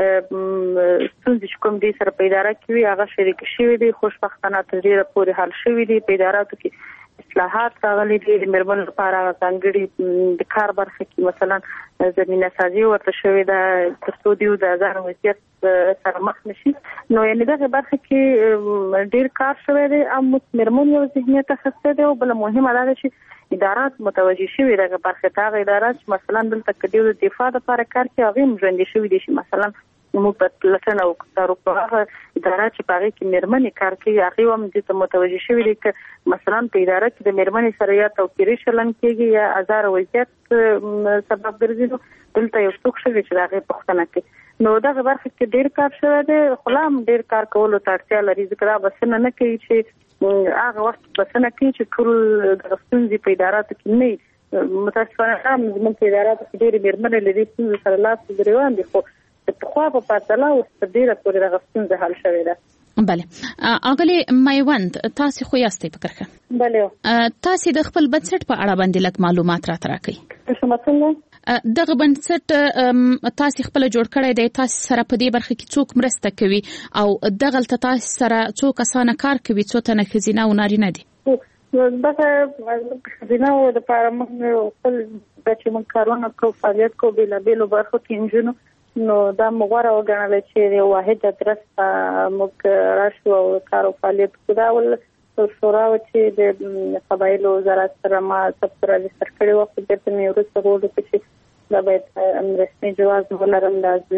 ستونزې چې کوم دي سره په اداره کې وي هغه شریک شوي دي، خوشبختانه تر ډېره پورې حل شوي دي. په اداراتو کې اصلاحات راغلي دي د مېرمنو لپاره، ځانګړي د کار برخه کې مثلا زمینه سازي ورته شوې ده تر څو دوی د ځان وضعیت سره مخ نشي. نو یعنې دغه برخه کې ډېر کار شوی دی او مېرمنو یو ذهنیت اخیستی دی. او بله مهمه دا ده چې ادارات متوجه شوي دغه برخې ته، هغه ادارات چې مثلا دلته که دوی د دفاع دپاره کار کوي هغوی هم ژوندي شوي دي چې مثلا موږ په لټنه وکړو هغه ادارات چې په هغې کې مېرمنې کار کوي هغوی هم دې ته متوجه شوي دي که مثلا په اداره کې د مېرمنې سره یا توپیري چلند کېږي یا ازاره وضعیت سبب ګرځي، نو دلته یو څوک شوي چې د هغې پوښتنه کوي. نو دغه برخه کې ډېر کار شوی دی، خو لا هم ډېر کار کولو ته اړتیا لري، ځکه دا بسنه نه کوي چې هغه وخت بسنه کوي چې ټول دغه ستونزې په اداراتو کې نه وي. متاسفانه زموږ په اداراتو کې ډېرې مېرمنې له دې ستونزو سره لاس ګرېوان دي، خو د پخوا په پرتله اوس تر ډېره پورې دغه ستونزه حل شوې ده. بله اغلې میوند، تاسې خو یاستئ په کرښه. بله. تاسې د خپل بنسټ په اړه باندې لږ معلومات راته راکړئ. څنګه دغه بنسټ تاسې خپله جوړ کړی دی، تاسې سره په دې برخه کې څوک مرسته کوي او دغلته تاسې سره څو کسانه کار کوي، څو تنه ښځینه او نارینه دي؟ دغه ښځینهو دپاره موږ خپل چې موږ کارونه کوو، فعالیت کوو بېلابېلو برخو کې نجونو، نو دا موږ غوره وګڼله چې یو واحد ادرس ته موږ راشو او کار او فعالیت کوو. دا اول شورا وه چې د قبایلو وزارت سره ما ثبت راجستر کړې وه، خو بېرته مې وروسته ولیکل چې دا باید رسمي جواز ولرم د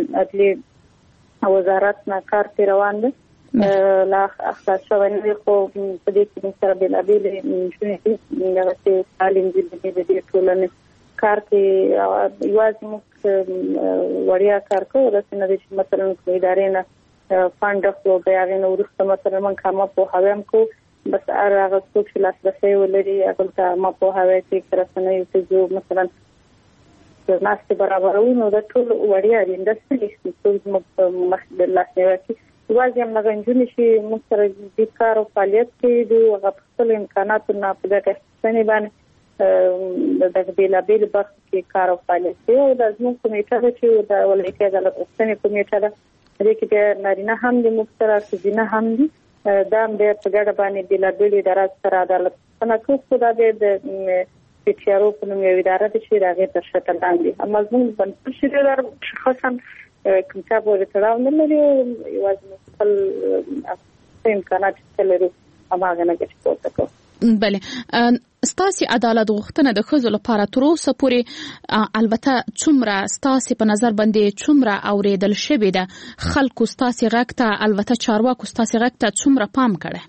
عدلي وزارت نه کار پرې روان دی. لا اخلاص شوی نه دی، خو په دې کې موږ سره بېلابېلې نجونې دي دغسې تعلیم دي د دې ټولنې کار کې یوازې موږ وړیا کار کوو، داسې نه دی چې مثلا کوم ادارې نه فنډ اخلو بیا هغې نه وروسته مثلا موږ عامه پوهاوی هم کوو، بس هر هغه څوک چې لاسرسی ولري هغه ته عامه پوهاوی کوي، که رسنیو ته ځو مثلا ناستې برابروو، نو دا ټول وړیا دي، همداسې نه دي څوک زموږ په مخ د لاسنیوی کوي. یوازې همدغه نجونې چې موږ سره دې کار او فعالیت کوي دوی هغه په خپلو امکاناتو نه په ګټه اخیستنې باندې دغه بېلابېلو برخو کې کار او فعالیت کوي. او دا زموږ کمیټه ده چې د ولایتي عدالت غوښتنې کمیټه ده، په دې کې د نارینه هم دي موږ سره، ښځینه هم دي، دا هم بیا په ګډه باندې بېلابېلو اداراتو سره عدالت غوښتنه کوو. خو دا بیا د PTRO په نوم یو اداره ده چې د هغې تر شکل لاندې اما زموږ بنسټ چې اداره شخصا کوم چا پورې تړاو نه لري، یوازې موږ خپل امکانات چې لرو هماغه نه ګټې پورته کوو. بله، ستاسې عدالت غوښتنه د ښځو لپاره تر اوسه پورې البته څومره ستاسې په نظر باندې څومره اورېدل شوې ده؟ خلکو ستاسې غږ ته، البته چارواکو ستاسې غږ ته څومره پام کړی؟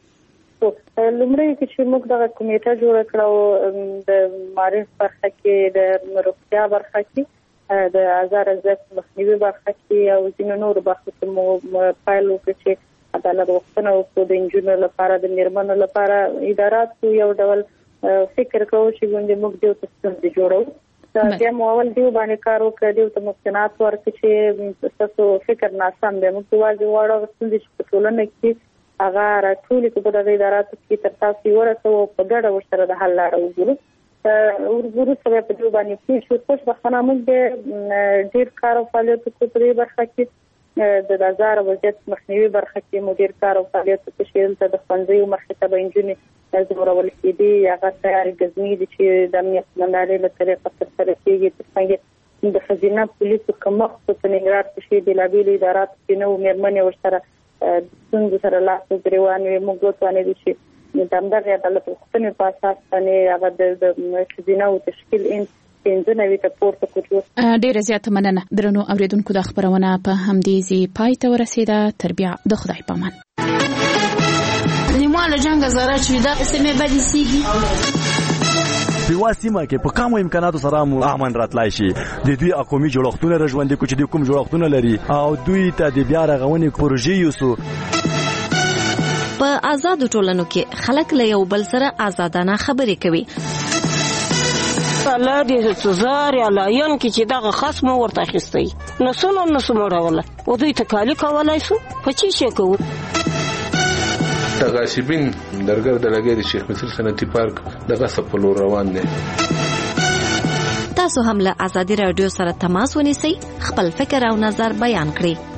لومړی کې چې موږ دغه کمیټه جوړه کړه د معارف برخه کې، د روغتیا برخه کې، د ازار عزت مخنیوي برخه کې او ځینو نورو برخو کې مو پیل وکړو چې عدالت غوښتنه وکړو د نجونو لپاره، د مېرمنو لپاره. اداراتو یو ډول فکر کوو چې ګوندې موږ دیو ته ستونزې جوړوو، بیا مو اول دیو باندې کار وکړو، دیو ته ممکنات ورکړو چې ستاسو فکر ناسم دی، موږ یوازې غواړو ستونزې چې په ټولنه کې هغه راټولې کړو په دغه اداراتو کې تر تاسو یې ورسوو، په ګډه ورسره د حل لاره وګورو. وروسته بیا په دې باندې پوه شو. خوشبختانه موږ ډېر کار او فعالیت وکړو په دې برخه کې، د ازار وضعیت مخنیوي برخه کې مو ډېر کار او فعالیت وکړو چې دلته د ښوونځیو مخې ته به نجونې زورول کېدې، هغه تیارې ګزمې دي چې د امنیت قومندانۍ له طریقه ترسره کېږي. ترڅنګ د ښځینه پولیسو کمښت په ننګرهار کې بېلابېلو اداراتو کې نه وو مېرمنې ورسره ستونزو سره لاس ګرېوان وي. موږ وتوانېدو چې د همدغې عدالت غوښتنې په اساس باندې هغه د ښځینهو تشکیل 95 ته پورته کړو. ډیره زیاته مننه. درنو اوریدونکو د خبرونه په همدې ځای پای ته ورسیده. تر بیا د خدای پامان. نیماله جنگ زاره چې دا سمې بدې سیږي په واسمه کې په کومو امکاناتو سره مو امن راتلای شي. د دوی اقومي جوړښتونه رژوندې کو چې د کوم جوړښتونه لري او دوی ته د بیا رغونې پروژې یوسو. په آزادو ټولنو کې خلک له یو بل سره آزادانه خبرې کوي. الله دې سزار یا لاین کې چې دغه خصم ورته اخیستی نسونه مړوله او دوی تکالی کولای شو په چی شي کوو. تغاسبین درګر د لګې د شیخ مصر صنعتي پارک دغه سپلو روان دي. تاسو هم له آزادي رادیو سره تماس ونیسئ، خپل فکر او نظر بیان کړئ.